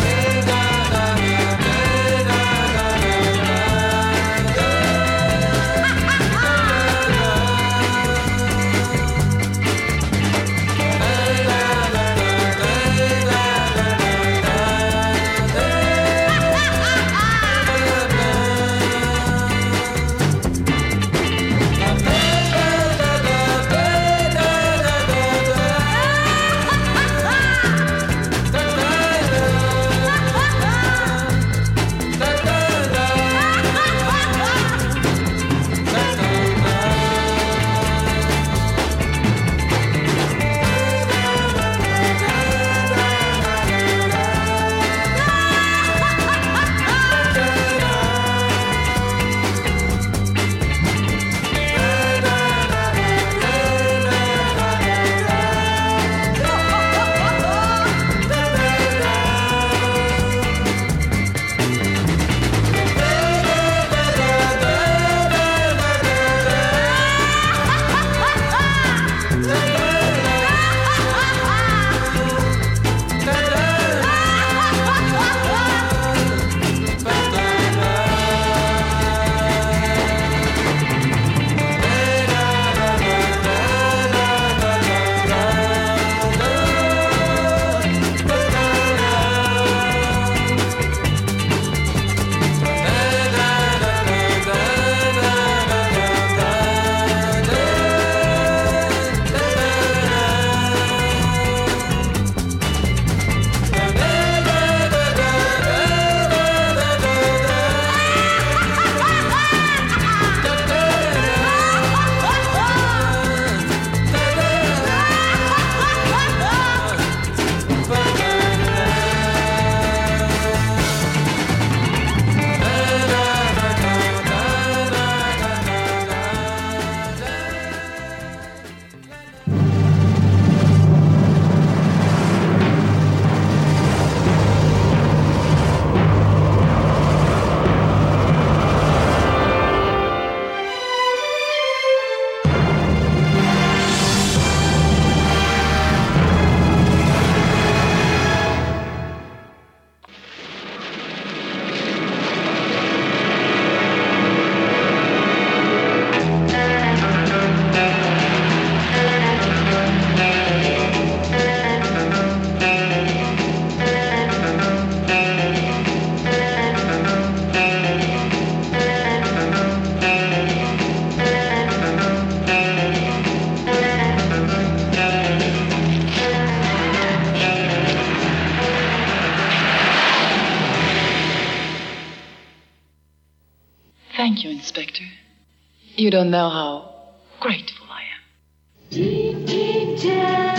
You don't know how grateful I am. Deep, deep down,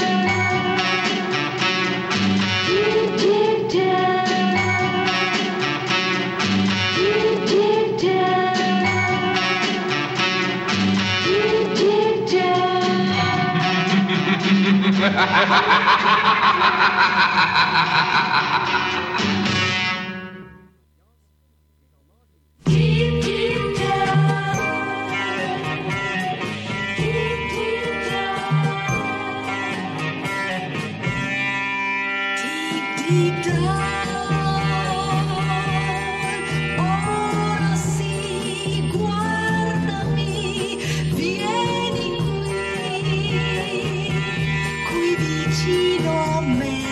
deep, deep down, deep, deep down, deep, deep Deep down, ora sì, guardami, vieni qui, qui vicino a me.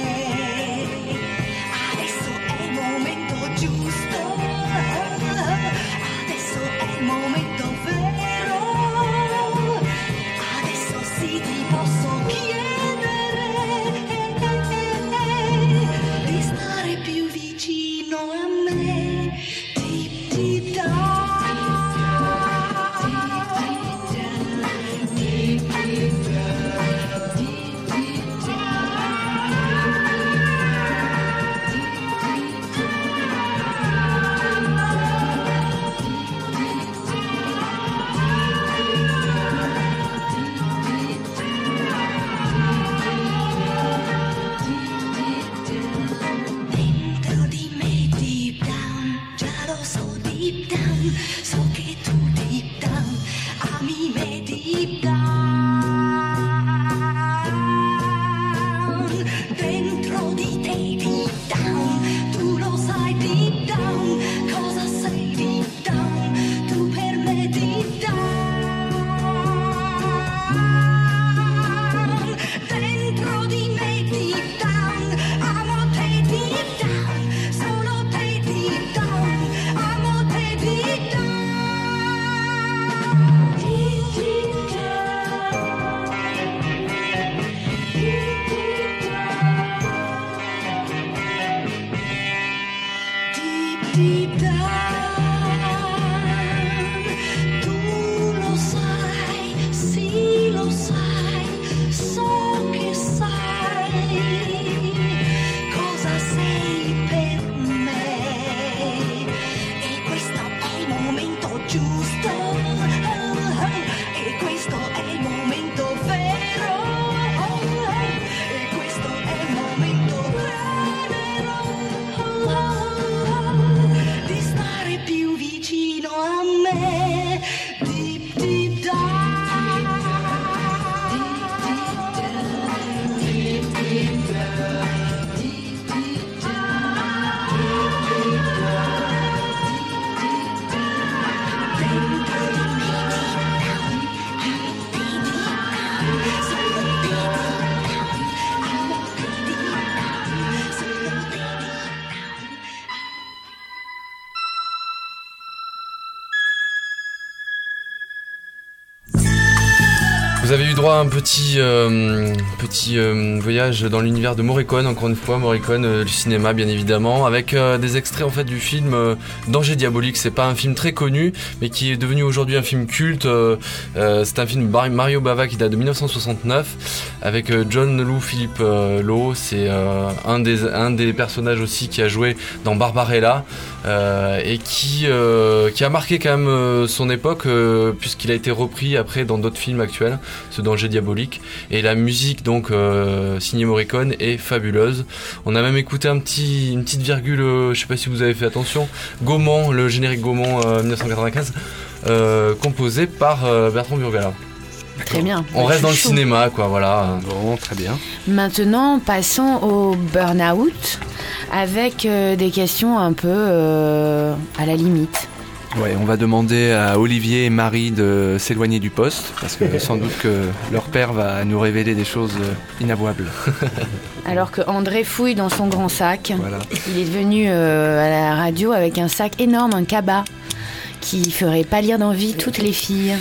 Adesso è il momento giusto, adesso è il momento vero, adesso sì ti posso chiedere di stare più vicino a me. Deep, deep down, deep, deep down, deep, deep dentro di me deep down, già lo so deep down, so che tu deep down ami me deep down, dentro di te deep down, tu lo sai deep down, cosa sei deep down, tu per me deep down, dentro di me deep down, amo te deep down, solo te deep down, amo te deep down, deep deep down, deep deep down, deep deep down, tu lo sai, sì lo sai, so che sai cosa sei per me, e questo è il momento giusto, e questo è il momento vero, e questo è il momento vero di stare più vicino a me. Deep, deep down, deep, deep down, deep, deep down, deep, deep down, dentro di me deep down, amo te deep down, solo te deep down, amo te deep down, solo te deep down. Vous avez eu droit à un petit, euh, petit euh, voyage dans l'univers de Morricone, encore une fois, Morricone, euh, du cinéma bien évidemment, avec euh, des extraits en fait du film euh, Danger Diabolique. C'est pas un film très connu, mais qui est devenu aujourd'hui un film culte. Euh, euh, c'est un film de Mario Bava qui date de dix-neuf cent soixante-neuf, avec euh, John Lou Philippe euh, Lowe. C'est euh, un, des, un des personnages aussi qui a joué dans Barbarella, euh, et qui, euh, qui a marqué quand même euh, son époque, euh, puisqu'il a été repris après dans d'autres films actuels, ce Danger Diabolique. Et la musique donc euh, signée Morricone est fabuleuse. On a même écouté un petit, une petite virgule, euh, je sais pas si vous avez fait attention, Gaumont, le générique Gaumont euh, dix-neuf cent quatre-vingt-quinze, euh, composé par euh, Bertrand Burgala. Très bien. On Ouais, reste je dans le suis chaud. cinéma, quoi, voilà. Bon, très bien. Maintenant, passons au burn-out avec euh, des questions un peu euh, à la limite. Ouais, on va demander à Olivier et Marie de s'éloigner du poste, parce que sans doute que leur père va nous révéler des choses inavouables. Alors que André fouille dans son grand sac. Voilà. Il est venu euh, à la radio avec un sac énorme, un cabas, qui ferait pâlir d'envie toutes les filles.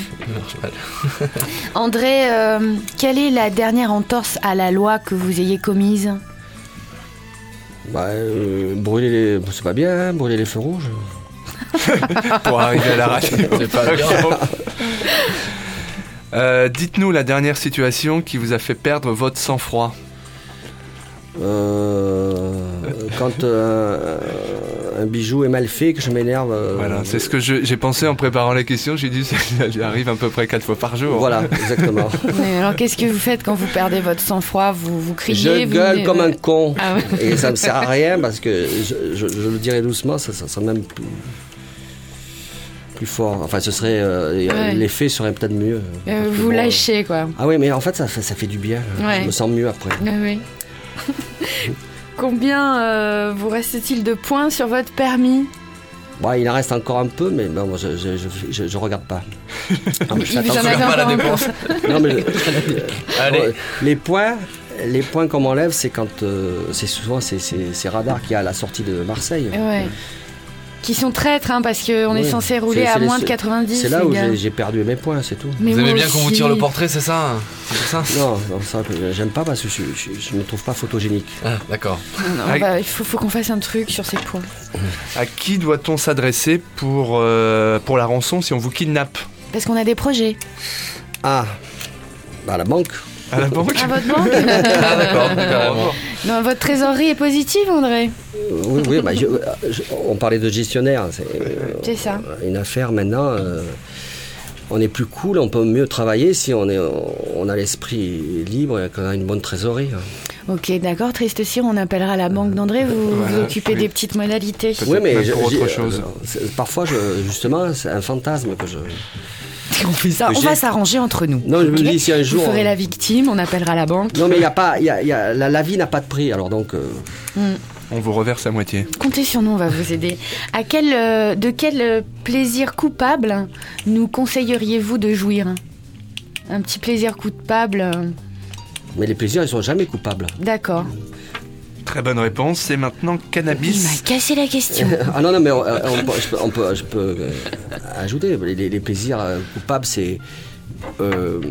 André, euh, quelle est la dernière entorse à la loi que vous ayez commise ? Bah, euh, brûler les... c'est pas bien, hein, brûler les feux rouges. pour arriver à la radio. C'est pas bien. Euh, dites-nous la dernière situation qui vous a fait perdre votre sang-froid. Euh, quand euh, un bijou est mal fait, que je m'énerve. Euh, Voilà, c'est ce que je, j'ai pensé en préparant la question. J'ai dit, ça arrive à peu près quatre fois par jour. Voilà, exactement. Mais alors, qu'est-ce que vous faites quand vous perdez votre sang-froid? Vous, vous criez? Je vous gueule venez- comme un con. Ah ouais. Et ça me sert à rien parce que je, je, je le dirais doucement, ça, ça serait même plus, plus fort. Enfin, ce serait euh, Ouais. l'effet serait peut-être mieux. Euh, Parce que vous bon, lâchez, quoi. Ah oui, mais en fait, ça fait, ça fait du bien. Ouais. Je me sens mieux après. Ah oui. Combien euh, vous reste-t-il de points sur votre permis? Bon, il en reste encore un peu, mais bon, moi, je, je, je, je, je regarde pas. Non, mais je fais Vous en attention. avez pas la encore un peu. dépense. Non, mais Allez. euh, les points, les points qu'on m'enlève, c'est quand euh, c'est souvent c'est c'est ces radars qu'il y a à la sortie de Marseille. Ouais. Qui sont traîtres, hein, parce qu'on est Ouais. censé rouler C'est- à c'est les moins de seuls- quatre-vingt-dix. C'est là les où gars. j'ai- j'ai perdu mes points, c'est tout. Mais Vous aimez moi bien qu'on vous aussi. tire le portrait, c'est ça? C'est pour ça? Non, non, ça, j'aime pas parce que je, je, je me trouve pas photogénique. Ah, d'accord. Non, Ah, bah, il faut, faut qu'on fasse un truc sur ces points. À qui doit-on s'adresser pour, euh, pour la rançon si on vous kidnappe? Parce qu'on a des projets. Ah, bah à la banque. À la banque? À votre banque? Ah, d'accord, d'accord. Non, votre trésorerie est positive, André? Euh, Oui, oui, bah, je- je- on parlait de gestionnaire. C'est euh, C'est ça. une affaire maintenant. euh, on est plus cool, on peut mieux travailler si on, est, on a l'esprit libre et qu'on a une bonne trésorerie. Ok, d'accord, Triste Cire, on appellera la banque d'André, vous vous Voilà, occupez oui. des petites modalités. Peut-être même pour j'ai- autre chose. euh, c'est- parfois, je, justement, c'est un fantasme que je. On fait ça, que on j'ai. va s'arranger entre nous. Non, je me ok dis si un jour. Vous ferez la victime, on appellera la banque. Non, mais il y a pas, il y a, il y a- la, la vie n'a pas de prix, alors donc. euh, Hmm. On vous reverse à moitié. Comptez sur nous, on va vous aider. À quel, euh, de quel euh, plaisir coupable nous conseilleriez-vous de jouir? Un petit plaisir coupable, euh, Mais les plaisirs, ils sont jamais coupables. d'accord. Très bonne réponse. C'est maintenant Il cannabis. m'a cassé la question. Ah non, non, mais on, euh, on peut, je peux, on peut, je peux, euh, ajouter. Les, les- les plaisirs euh, coupables, c'est. euh,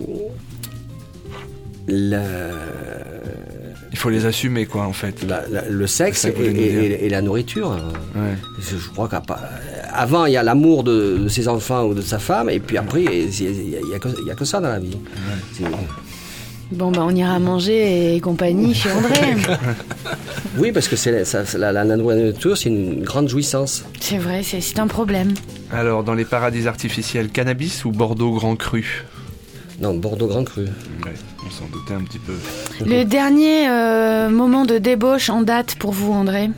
la- Il faut les assumer, quoi, en fait. la- la- le sexe C'est ça et, que vous voulez nous et- dire. et la nourriture. Ouais. Je, je crois qu'avant, il y a l'amour de, de ses enfants ou de sa femme, et puis après, il n'y a, il y a que- il y a que ça dans la vie. C'est- Bon, bah, on ira manger et compagnie chez André. Oui, parce que c'est, ça- la, la, la nourriture, c'est une grande jouissance. C'est vrai, c'est c'est un problème. Alors, dans les paradis artificiels, cannabis ou Bordeaux Grand Cru? Non, Bordeaux Grand Cru. Ouais, on s'en doutait un petit peu. Le dernier euh, moment de débauche en date pour vous, André?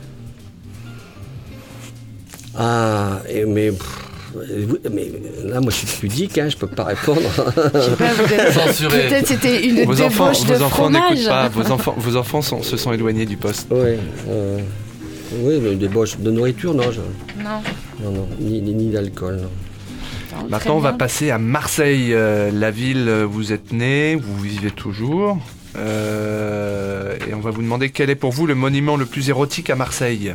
Ah, et- mais, pff, oui, mais là, moi, je suis pudique, hein, je peux pas répondre. Je sais pas, vous êtes- Censuré. Peut-être c'était une Vos enfants, débauche de vos enfants fromage. n'écoutent pas. Vos enfants, vos enfants sont- se sont éloignés du poste. Oui, euh, oui, mais des boches de nourriture, non, je, Non. non, non, ni, ni, ni d'alcool, non. Très Maintenant, on va bien. passer à Marseille. Euh, la ville, euh, vous êtes né, vous vivez toujours. Euh, et on va vous demander quel est pour vous le monument le plus érotique à Marseille.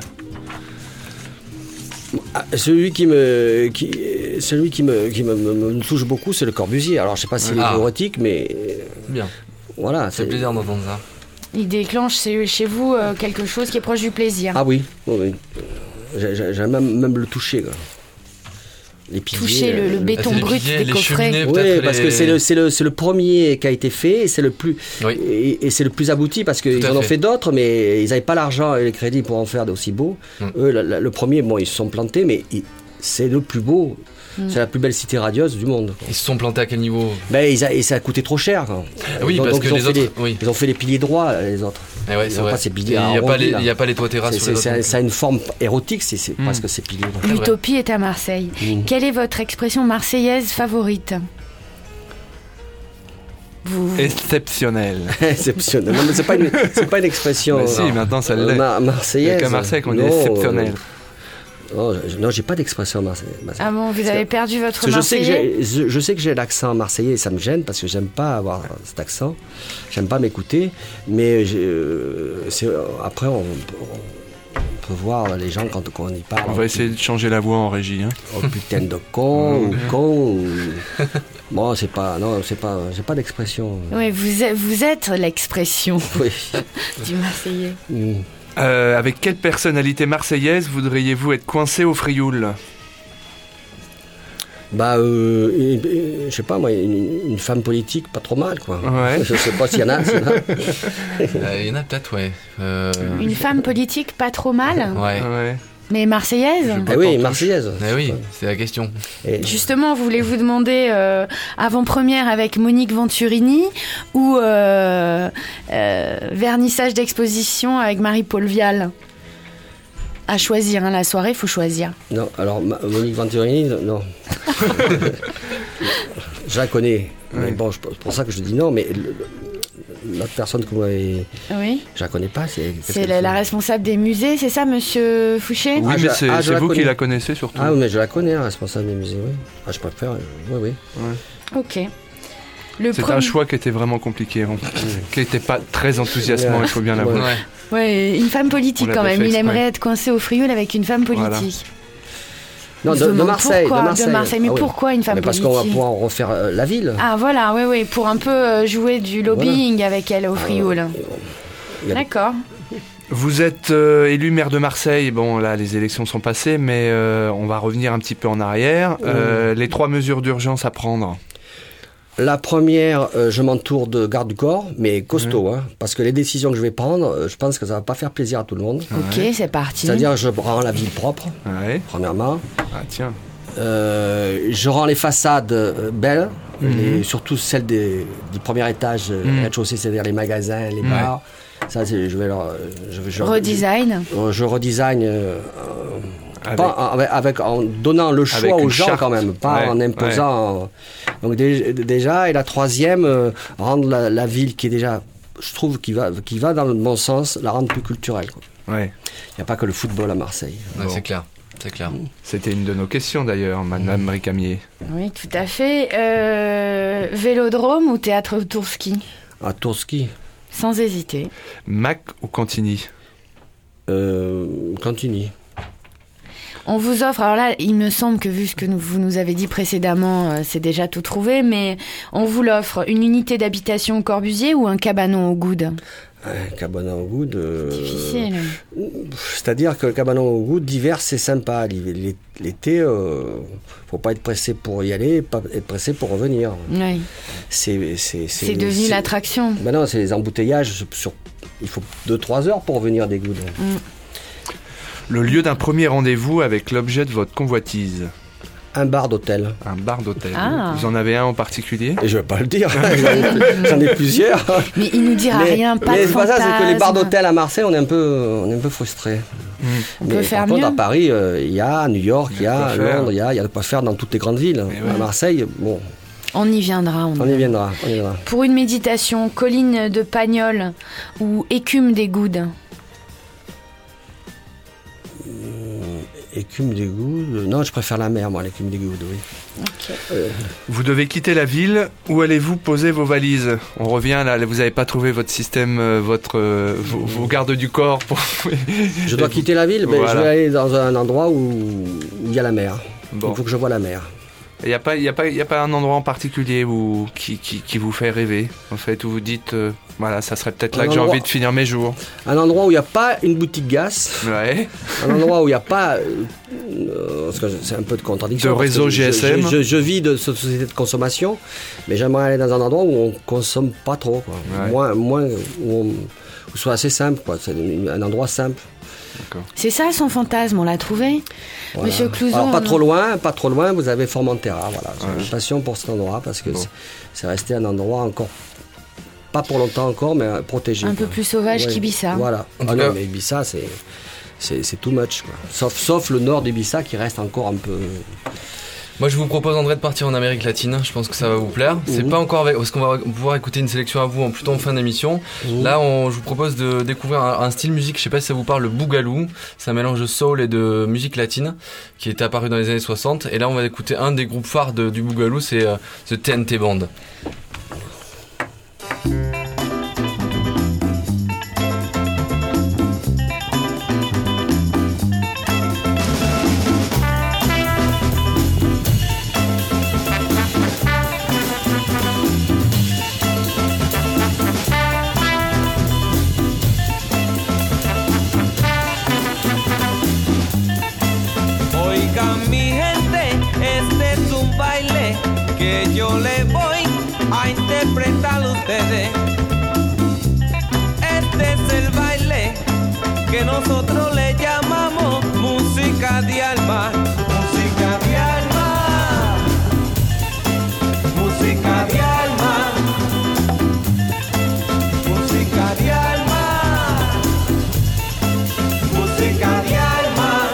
Ah, celui qui me, qui, celui qui me, qui me, me- me touche beaucoup, c'est le Corbusier. Alors, je sais pas s'il Ah. est érotique, mais Bien. voilà. C'est plaisir d'entendre ça. Il déclenche chez chez vous euh, quelque chose qui est proche du plaisir. Ah oui, oui, oui. J'ai- j'ai- J'aime même, même le toucher, quoi. Les piliers, Toucher le, le euh, béton c'est les brut piliers, des les coffrets. cheminées. Oui, peut-être parce les- que c'est le, c'est le, c'est le premier qui a été fait et c'est le plus, Oui. et, et c'est le plus abouti parce qu'ils Tout à en ont fait. fait d'autres, mais ils n'avaient pas l'argent et les crédits pour en faire d'aussi beaux. Mm. Eux, la- la- le premier, bon, ils se sont plantés, mais ils- c'est le plus beau. Mm. C'est la plus belle cité radieuse du monde. Ils se sont plantés à quel niveau? Ben, ils a- et ça a coûté trop cher. quoi. Oui, donc, parce donc que ils, ont les fait autres- les, oui. ils ont fait les piliers droits, les autres. Eh ouais, Ils c'est ont vrai. pas ces piliers Et Il n'y a, pas arrondis, les- là. il y a pas les toits terrasses C'est- sur les c'est- autres. c'est- ça a une forme érotique, c'est c'est Mm. presque ces piliers. vrai. L'utopie est à Marseille. Mm. Quelle est votre expression marseillaise favorite? Vous, Exceptionnel. Exceptionnel. Non, mais c'est pas une, c'est pas une expression. Bah si, euh, maintenant ça euh, l'est. mar- marseillaise. Il y a qu'à Marseille qu'on dit Non, exceptionnel. euh, non, je- non, j'ai pas d'expression marseillaise. Ah bon, vous avez perdu votre Parce que je sais que marseillais? j'ai, je, je sais que j'ai l'accent marseillais et ça me gêne parce que j'aime pas avoir cet accent. J'aime pas m'écouter. Mais j'ai, euh, c'est, euh, après, on, on peut voir les gens quand, quand on y parle. On va essayer de changer la voix en régie. Hein. Oh putain de con ou con. Ou... Bon, c'est pas, non, c'est pas, j'ai pas d'expression. Oui, vous êtes, vous êtes l'expression Oui. du marseillais. Mm. Euh, avec quelle personnalité marseillaise voudriez-vous être coincé au Frioul? Bah, euh, et- et- je sais pas moi, une, une femme politique, pas trop mal, quoi. Ouais. Je sais pas s'il y en a. s'il y en a. Euh, Il y en a peut-être, ouais. Euh, Une femme politique pas trop mal, Ouais. Ouais. mais marseillaise. Ah oui, marseillaise. Eh oui, c'est la question. Et- Justement, voulez-vous demander euh, avant-première avec Monique Venturini ou euh, euh, vernissage d'exposition avec Marie-Paul Vial? À choisir, hein, la soirée, il faut choisir. Non, alors ma- Monique Venturini, non. Je la connais. Mais Ouais. bon, je- c'est pour ça que je dis non, mais le- le- l'autre personne que vous m'avez. Oui. Je la connais pas, c'est. qu'est-ce C'est qu'elle la, fait la responsable des musées, c'est ça, monsieur Fouché? Oui, Ah, mais je- c'est ah, je c'est la vous qui connais. la connaissez surtout. Ah oui, mais je la connais, la responsable des musées, oui. Ah, je préfère. euh, oui, oui. Ok. Le C'était premier- un choix qui était vraiment compliqué, hein. qui n'était pas très enthousiasmant, il faut bien l'avouer. Ouais. Ouais, une femme politique On quand l'avait même. fait Il exprès. aimerait être coincé au Frioul avec une femme politique. Non, On se de, de demande Marseille, pourquoi, de Marseille. de Marseille. Mais Ah oui. pourquoi une femme Mais parce politique? qu'on va pouvoir refaire euh, la ville. Ah voilà, oui, oui, pour un peu euh, jouer du lobbying avec elle au Frioul. Il y a- D'accord. Vous êtes euh, élu maire de Marseille, bon là les élections sont passées, mais euh, on va revenir un petit peu en arrière. Euh, les trois mesures d'urgence à prendre. La première, euh, je m'entoure de garde du corps, mais costaud, hein, parce que les décisions que je vais prendre, euh, je pense que ça va pas faire plaisir à tout le monde. Ok, c'est parti. C'est-à-dire, je rends la ville propre, Ouais. premièrement. Ah tiens. Euh, je rends les façades euh, belles, Mhm. les- surtout celles des, du premier étage, euh, Mhm. rez-de-chaussée, c'est-à-dire les magasins, les Ouais. bars. Ça, c'est- je vais leur, euh, je, je- Redesign. Je, je redesign. euh, Avec- Pas en- avec, avec- en donnant le choix Avec aux une gens charte. quand même, pas Ouais, en imposant. Donc dé- déjà, et la troisième, euh, rendre la, la ville qui est déjà, je trouve, qui va, qui va dans le bon sens, la rendre plus culturelle. quoi. Ouais. Il n'y a pas que le football à Marseille. Ouais, Bon. c'est clair. C'est clair. C'était une de nos questions d'ailleurs, Madame Ricamier. Oui, tout à fait. Euh, Vélodrome ou théâtre Tourski? À Tourski, Sans hésiter. Mac ou Cantini? euh, Cantini. On vous offre, alors là, il me semble que vu ce que nous- vous nous avez dit précédemment, euh, c'est déjà tout trouvé, mais on vous l'offre une unité d'habitation au Corbusier ou un cabanon au Goude? Un cabanon au Goude. euh, Difficile. C'est-à-dire que le cabanon au Goude, d'hiver, c'est sympa. L'hi- L'été, euh, faut pas être pressé pour y aller, pas être pressé pour revenir. Oui. C'est c'est- C'est devenu c'est- l'attraction. Ben non, c'est les embouteillages. Sur, sur- il faut deux trois heures pour revenir des Goudes. Le lieu d'un premier rendez-vous avec l'objet de votre convoitise. Un bar d'hôtel. Un bar d'hôtel. Ah. Vous en avez un en particulier? Et je vais pas le dire, j'en ai plusieurs. Mais il nous dira Mais- rien, pas mais de c'est pas ça, c'est que les bars fantasme. d'hôtel à Marseille, on est un peu, on est un peu frustrés. On Mais peut faire par contre, mieux. à Paris, euh, il y a, à New York, il y Il y a a, de à quoi faire. Londres, il y a, il y a de quoi faire dans toutes les grandes villes. Mais ouais. À Marseille, bon, On y viendra. On on y viendra, on y viendra. Pour une méditation, colline de Pagnol ou écume des Goudes? Écume des Goudes, non, je préfère la mer, moi, l'écume des Goudes, oui. Ok. Euh, Vous devez quitter la ville. Où allez-vous poser vos valises? On revient là, vous n'avez pas trouvé votre système, euh, votre, euh, vos, vos gardes du corps pour... je dois quitter la ville, ben, Voilà. je vais aller dans un endroit où où il y a la mer. Bon. Il faut que je voie la mer. Il n'y a, pas- y a, pas- y a pas un endroit en particulier où, qui, qui, qui vous fait rêver, en fait, où vous dites, euh, voilà, ça serait peut-être là Un que j'ai endroit- envie de finir mes jours. Un endroit où il n'y a pas une boutique gaz. Ouais. Un endroit où il n'y a pas, euh, euh, parce que c'est un peu de contradiction. De parce réseau que je- G S M. Je, je- je vis de cette société de consommation, mais j'aimerais aller dans un endroit où on consomme pas trop, quoi. Ouais. Moins, moins, où on, où ce soit assez simple, quoi. C'est un endroit simple. C'est ça son fantasme, on l'a trouvé? Voilà. Monsieur Clouzon. Alors pas on- trop loin, pas trop loin. Vous avez Formentera, voilà. J'ai Ouais. une passion pour cet endroit parce que Bon. c'est- c'est resté un endroit encore, pas pour longtemps encore, mais euh, protégé. Un quoi. peu plus sauvage Ouais. qu'Ibiza. Voilà. En Ah tout non, cas- mais Ibiza, c'est c'est c'est too much, quoi. Sauf sauf le nord d'Ibiza qui reste encore un peu. Moi, je vous propose, André, de partir en Amérique latine. Je pense que ça va vous plaire. C'est Mhm. pas encore avec, parce qu'on va pouvoir écouter une sélection à vous en plutôt en fin d'émission. Mhm. Là, on, je vous propose de découvrir un, un style musique. Je sais pas si ça vous parle, le boogaloo. C'est un mélange de soul et de musique latine qui est apparu dans les années soixante. Et là, on va écouter un des groupes phares de- du boogaloo, c'est euh, The T N T Band. Oigan mi gente, este es un interpretarlo ustedes. Este es el baile que nosotros le llamamos música de alma. Música de alma. Música de alma. Música de alma. Música de alma.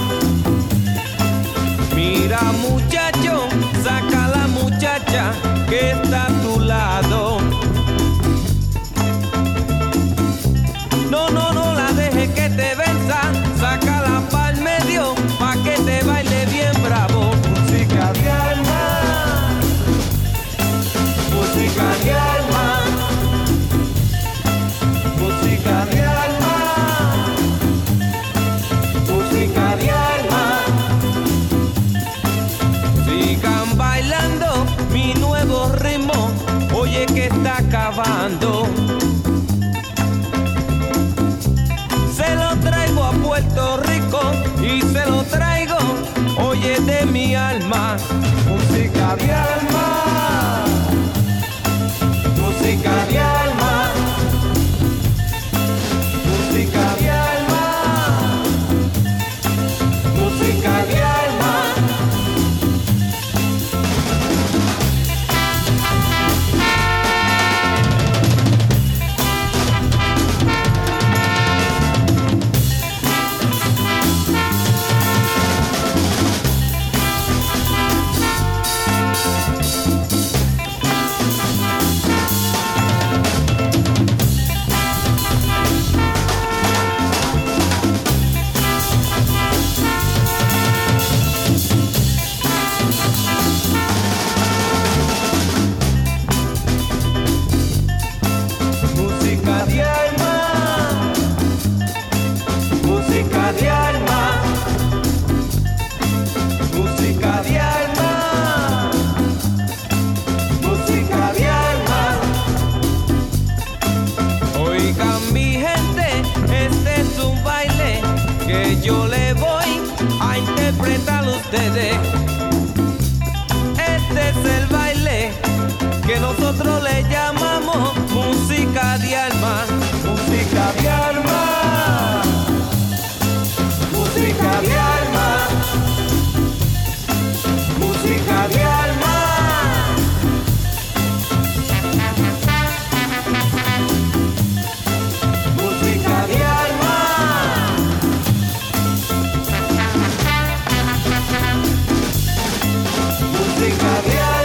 Mira muchacho, saca la muchacha que está a tu lado. No, no, no la dejes que te venza. Sácala pa'l medio pa' que te baile bien bravo. Música de alma. Música de alma. Música de alma. Música de alma. Sigan bailando mi nuevo ritmo. Oye que está acabando. Se lo traigo a Puerto Rico y se lo traigo, oye, de mi alma. Música de alma. Música de alma. Música de alma. Música de alma. Música de alma. Música de alma. Música de alma. Música de alma. Oigan mi gente, este es un baile que yo le voy a interpretar a ustedes. Este es el baile que nosotros le llamamos música de alma. Música de alma. Música de alma. Música de alma. Música de alma. Música de alma.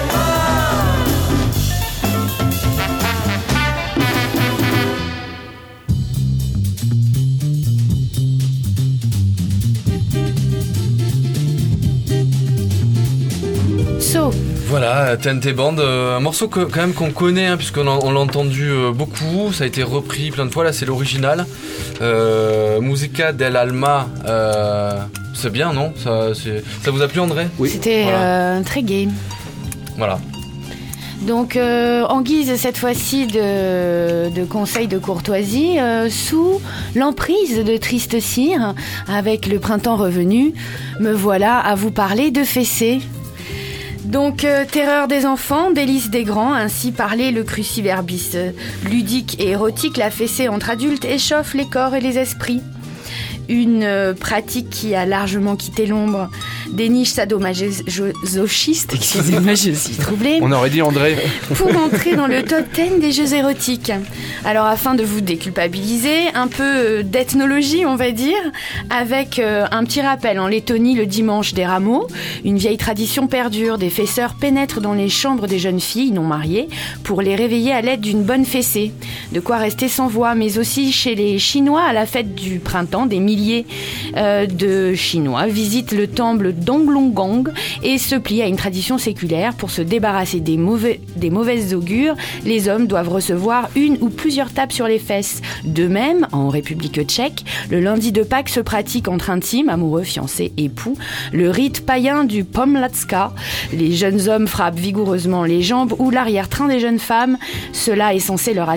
So. Voilà, T N T Band, euh, un morceau que, quand même qu'on connaît, hein, puisqu'on a, on l'a entendu euh, beaucoup, ça a été repris plein de fois, là c'est l'original. Euh, Musica del Alma, euh, c'est bien, non ça, c'est, ça vous a plu, André? Oui. C'était voilà. euh, très gay. Voilà. Donc, euh, en guise cette fois-ci de, de conseil de courtoisie, euh, sous l'emprise de Triste Cire, avec le printemps revenu, me voilà à vous parler de fessées. Donc, euh, terreur des enfants, délice des grands, ainsi parlait le cruciverbis. Ludique et érotique, la fessée entre adultes échauffe les corps et les esprits. Une euh, pratique qui a largement quitté l'ombre des niches sadomasochistes, excusez-moi, je suis troublée. On aurait dit André. Pour entrer dans le top dix des jeux érotiques. Alors, afin de vous déculpabiliser, un peu d'ethnologie, on va dire, avec euh, un petit rappel. En Lettonie, le dimanche des rameaux, une vieille tradition perdure. Des fesseurs pénètrent dans les chambres des jeunes filles non mariées pour les réveiller à l'aide d'une bonne fessée. De quoi rester sans voix, mais aussi chez les Chinois, à la fête du printemps, des milliers euh, de Chinois visitent le temple d'Onglongong et se plient à une tradition séculaire. Pour se débarrasser des, mauvais, des mauvaises augures, les hommes doivent recevoir une ou plusieurs tapes sur les fesses. De même, en République tchèque, le lundi de Pâques se pratique entre intimes, amoureux, fiancés, époux, le rite païen du pomlacka. Les jeunes hommes frappent vigoureusement les jambes ou l'arrière-train des jeunes femmes. Cela est censé leur assurer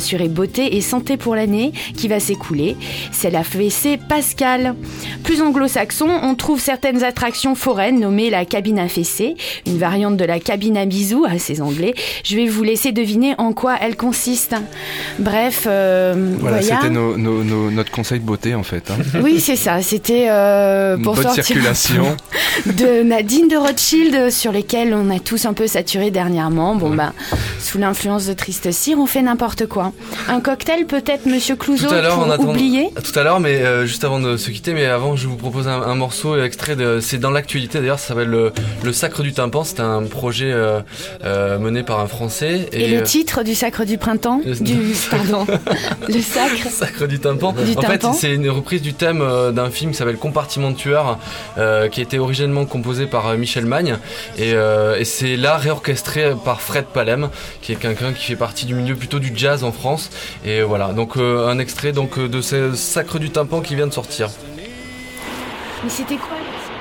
beauté et santé pour l'année qui va s'écouler. C'est la fessée Pascal. Plus anglo-saxon, on trouve certaines attractions foraines nommées la cabine à fessée, une variante de la cabine à bisous, assez anglais. Je vais vous laisser deviner en quoi elle consiste. Bref, euh, voilà, voyons. C'était nos, nos, nos, notre conseil de beauté en fait. Hein. Oui, c'est ça. C'était euh, pour une bonne sortir circulation de Nadine de Rothschild sur lesquels on a tous un peu saturé dernièrement. Bon, ouais. ben, sous l'influence de Triste Cire, on fait n'importe quoi. Un cocktail peut-être, Monsieur Clouzot, tout à l'heure, pour on attend... oublier. Tout à l'heure, mais euh, juste avant de se quitter, mais avant, je vous propose un, un morceau extrait de. C'est dans l'actualité d'ailleurs, ça s'appelle le, le Sacre du Tympan. C'est un projet euh, euh, mené par un Français. Et, et le euh... titre du Sacre du Printemps le... du Pardon. Le Sacre. Sacre du Tympan. Du en tympan. fait, c'est une reprise du thème euh, d'un film qui s'appelle Compartiment de tueur, euh, qui a été originellement composé par euh, Michel Magne, et, euh, et c'est là réorchestré par Fred Palem, qui est quelqu'un qui fait partie du milieu plutôt du jazz en France. Et voilà, donc euh, un extrait donc de ce Sacre du Tympan qui vient de sortir. Mais c'était quoi ?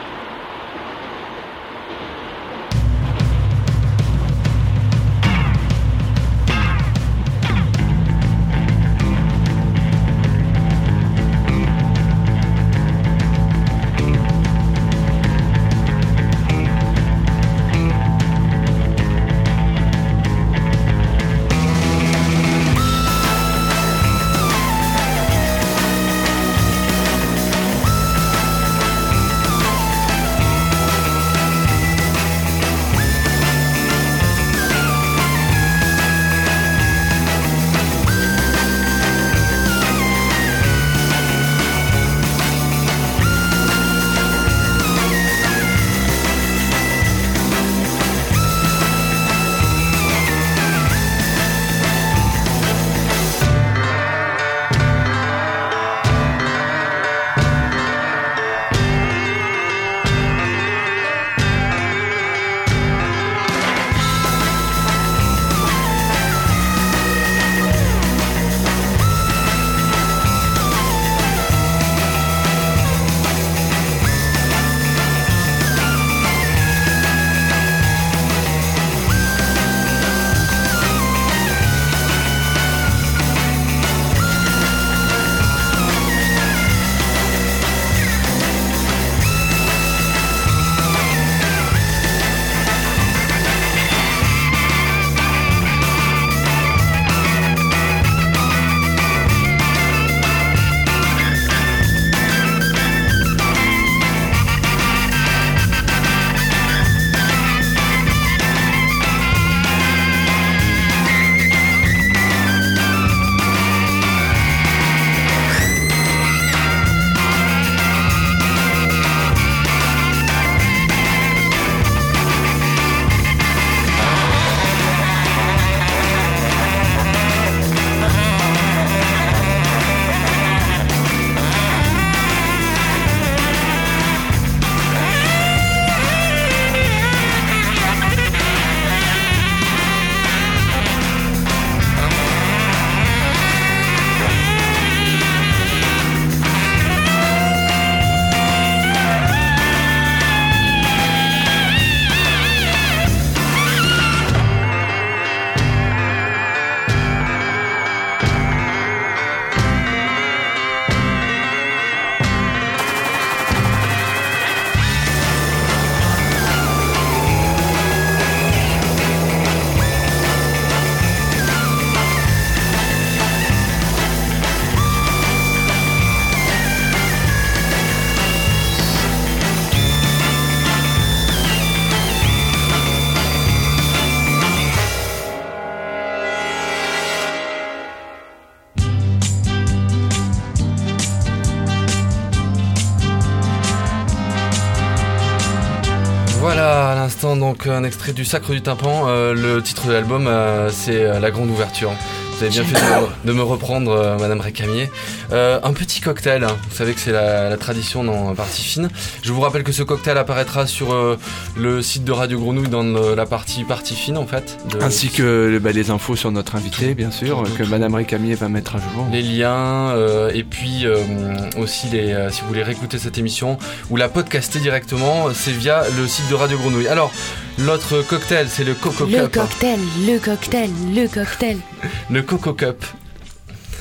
Voilà, à l'instant, donc un extrait du Sacre du Tympan. Euh, le titre de l'album, euh, c'est euh, La Grande Ouverture. Vous avez bien fait de me, de me reprendre, euh, Madame Récamier. Euh, un petit cocktail, hein. Vous savez que c'est la, la tradition dans Partie Fine. Je vous rappelle que ce cocktail apparaîtra sur euh, le site de Radio Grenouille dans le, la partie Partie Fine, en fait. De... Ainsi que bah, les infos sur notre invité, bien sûr, que Madame Récamier va mettre à jour. Les liens, euh, et puis euh, aussi, les, euh, si vous voulez réécouter cette émission ou la podcaster directement, c'est via le site de Radio Grenouille. Alors, l'autre cocktail, c'est le Coco le Cup. Cocktail, le cocktail, le cocktail. Le Coco Cup.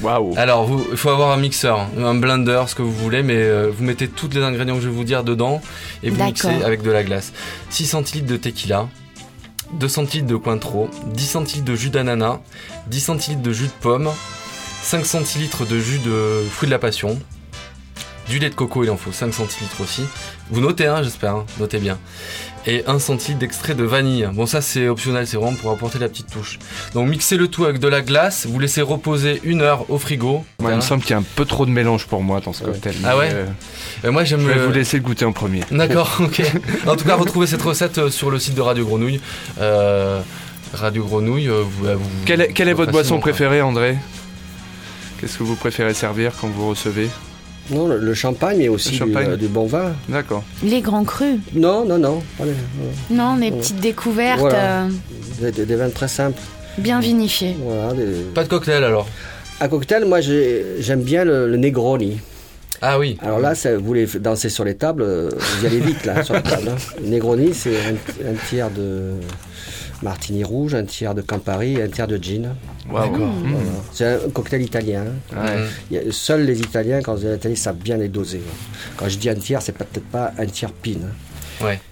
Waouh. Alors, vous, il faut avoir un mixeur, un blender, ce que vous voulez, mais euh, vous mettez tous les ingrédients que je vais vous dire dedans et vous D'accord. mixez avec de la glace. six centilitres de tequila, deux centilitres de Cointreau, dix centilitres de jus d'ananas, dix centilitres de jus de pomme, cinq centilitres de jus de fruits de la passion, du lait de coco, il en faut cinq centilitres aussi. Vous notez, hein, j'espère, hein, notez bien. Et un centilitre d'extrait de vanille. Bon, ça c'est optionnel, c'est vraiment pour apporter la petite touche. Donc mixez le tout avec de la glace, vous laissez reposer une heure au frigo. Moi, il me semble qu'il y a un peu trop de mélange pour moi dans ce cocktail. Ah ouais euh, euh, Moi j'aime Je vais le... vous laisser le goûter en premier. D'accord, ok. En tout cas, retrouvez cette recette sur le site de Radio Grenouille. Euh, Radio Grenouille, vous... vous quelle est, quelle est votre boisson quoi. préférée, André ? Qu'est-ce que vous préférez servir quand vous recevez ? Non, le, le champagne, mais aussi Le champagne. Du, euh, du bon vin. D'accord. Les grands crus. Non, non, non. Allez, Non, les petites découvertes Voilà. euh, des, des- des vins très simples. bien vinifiées. Voilà, des... Pas de cocktail alors. Un cocktail, moi j'ai- j'aime bien le, le Negroni. Ah oui. Alors là, ça, vous voulez danser sur les tables, euh, vous y allez vite là, sur la table. Hein. Le Negroni, c'est un, un tiers de martini rouge, un tiers de Campari et un tiers de gin. Wow. D'accord. Voilà. C'est un cocktail italien. Hein. Ouais. Il y a- seuls les Italiens, quand ils viennent en Italie, savent bien les doser. hein. Quand je dis un tiers, c'est peut-être pas un tiers pine. hein. Ouais.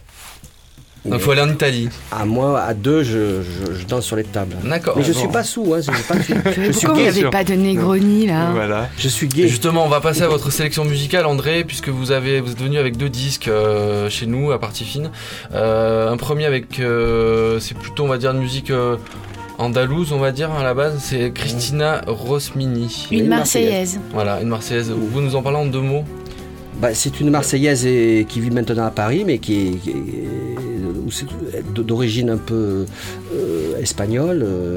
Mais Donc il faut aller en Italie. à moi, à deux, je, je, je danse sur les tables. D'accord. Mais je Bon. suis pas sous, hein, c'est- j'ai pas sous. Je suis Pourquoi il n'y gay. avait pas de Negroni là Voilà. Je suis Et gay. justement, on va passer à votre sélection musicale, André, puisque vous avez vous êtes venu avec deux disques euh, chez nous à Partie Fine. Euh, un premier avec, euh, c'est plutôt, on va dire, une musique euh, andalouse, on va dire à la base. C'est Christina Rosmini. Une Une Marseillaise. Voilà, une Marseillaise. Vous nous en parlez en deux mots. Bah, c'est une Marseillaise et- qui vit maintenant à Paris, mais qui est, qui est- où c'est d'origine un peu euh, espagnole euh,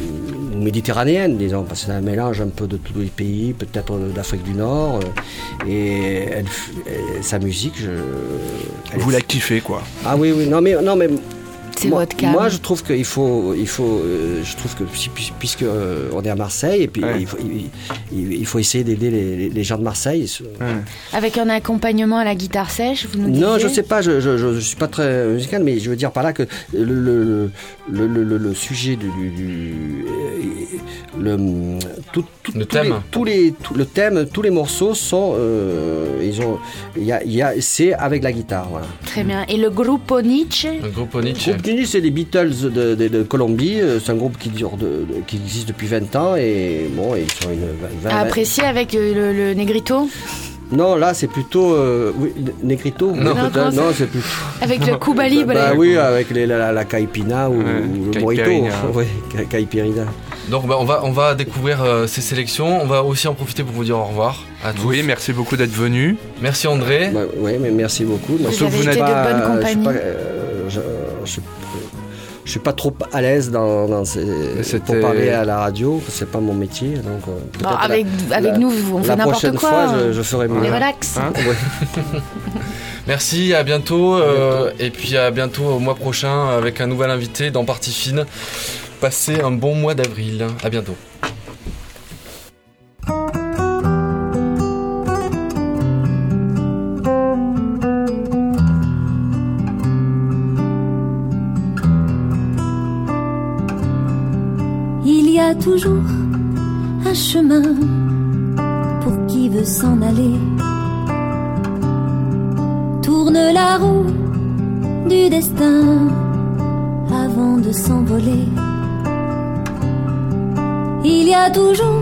ou méditerranéenne, disons, parce que c'est un mélange un peu de tous les pays, peut-être d'Afrique du Nord. euh, et elle f- et sa musique, je, elle Vous est- la kiffez, quoi. Ah oui, oui, non mais, non, mais C'est moi, votre cam. moi, je trouve qu'il faut, il faut, euh, je trouve que si- puis- puisque euh, on est à Marseille, et puis Ouais. il, faut, il, il- il faut essayer d'aider les, les- les gens de Marseille. Avec un accompagnement à la guitare sèche, vous nous disiez. Non, je sais pas, je, je, je, je suis pas très musical, mais je veux dire par là que le, le, le, le, le- le sujet du, du, du- euh, le, tout, tout- Le tous thème. les, tous les, tout- le thème, tous les morceaux sont, euh, ils ont, il y a, il y a, c'est avec la guitare, voilà. Très bien. Et le Gruppo Nietzsche Le groupe Nietzsche. Le groupe Nietzsche, c'est les Beatles de, de, de Colombie, euh, c'est un groupe qui dure, de, de- qui existe depuis vingt ans et bon, ils sont une vingt- à apprécier avec euh, le, le Negrito Non, là c'est plutôt euh, oui, Negrito. Non. oui, Non, peut-être, comment non, ça c'est plutôt. avec le Cuba Libre. Bah oui, avec les- la, la, la caipina ou, Ouais, ou le mojito. caipirinha. Oui, ca- caipirina. Donc bah, on va on va découvrir euh, ces sélections. On va aussi en profiter pour vous dire au revoir à tous. Oui, merci beaucoup d'être venu. Merci André. Bah, oui, mais merci beaucoup. Moi, Vous sauf avez que été n'êtes de pas- bonne je suis compagnie. pas, euh, je, je suis- je suis pas trop à l'aise dans, dans ces, C'était- pour parler à la radio. C'est pas mon métier, donc. euh, Bon, peut-être avec la- avec la- nous, on fait la n'importe prochaine quoi. fois, je, je ferai mieux. On est relax. Hein Ouais. Merci, à bientôt, euh, et puis à bientôt au mois prochain avec un nouvel invité dans Partie Fine. Passez un bon mois d'avril. À bientôt. Il y a toujours un chemin pour qui veut s'en aller. Tourne la roue du destin avant de s'envoler. Il y a toujours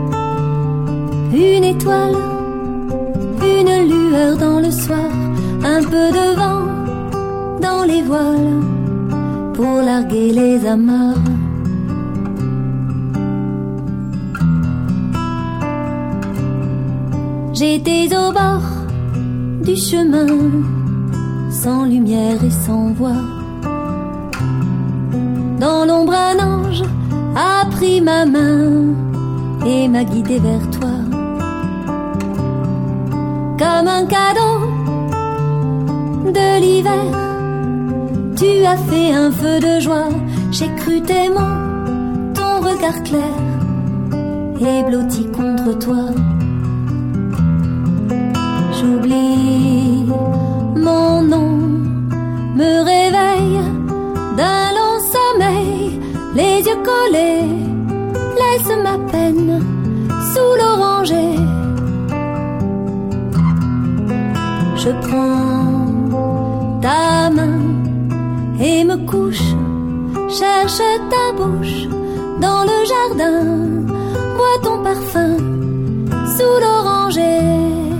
une étoile, une lueur dans le soir, un peu de vent dans les voiles pour larguer les amarres. J'étais au bord du chemin, sans lumière et sans voix. Dans l'ombre, un ange a pris ma main et m'a guidé vers toi. Comme un cadeau de l'hiver, tu as fait un feu de joie. J'ai cru t'aimant, ton regard clair est blotti contre toi. J'oublie mon nom, me réveille d'un long sommeil, les yeux collés, laisse ma peine sous je prends ta main et me couche, cherche ta bouche dans le jardin, bois ton parfum sous l'oranger.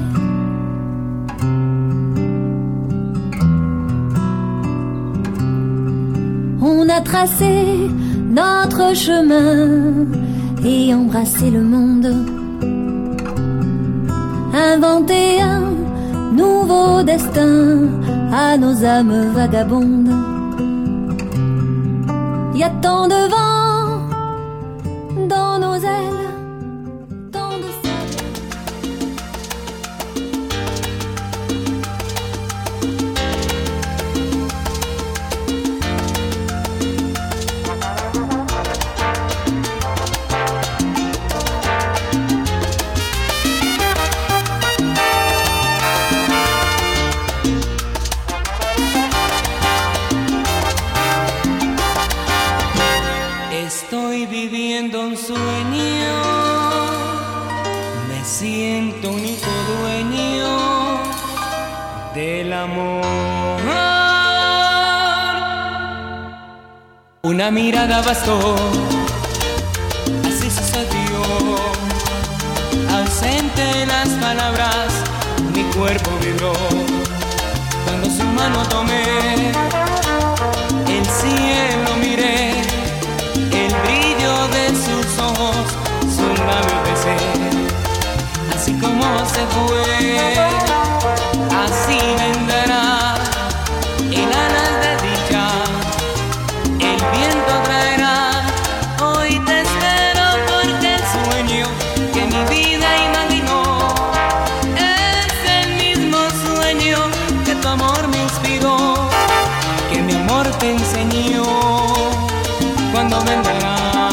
On a tracé notre chemin et embrassé le monde, inventé un nouveau destin à nos âmes vagabondes. Y a tant de vent dans nos ailes, tant de Estoy viviendo un sueño, me siento único dueño del amor. Una mirada bastó, así sucedió. Ausente en las palabras, mi cuerpo vibró. Cuando su mano tomé, el cielo miré, el brillo de sus ojos, su labio besé. Así como se fue, así vendrá el alas de dicha, el viento traerá. Hoy te espero porque el sueño que mi vida imaginó es el mismo sueño que tu amor me inspiró, que mi amor te enseñó. Cuando vendrá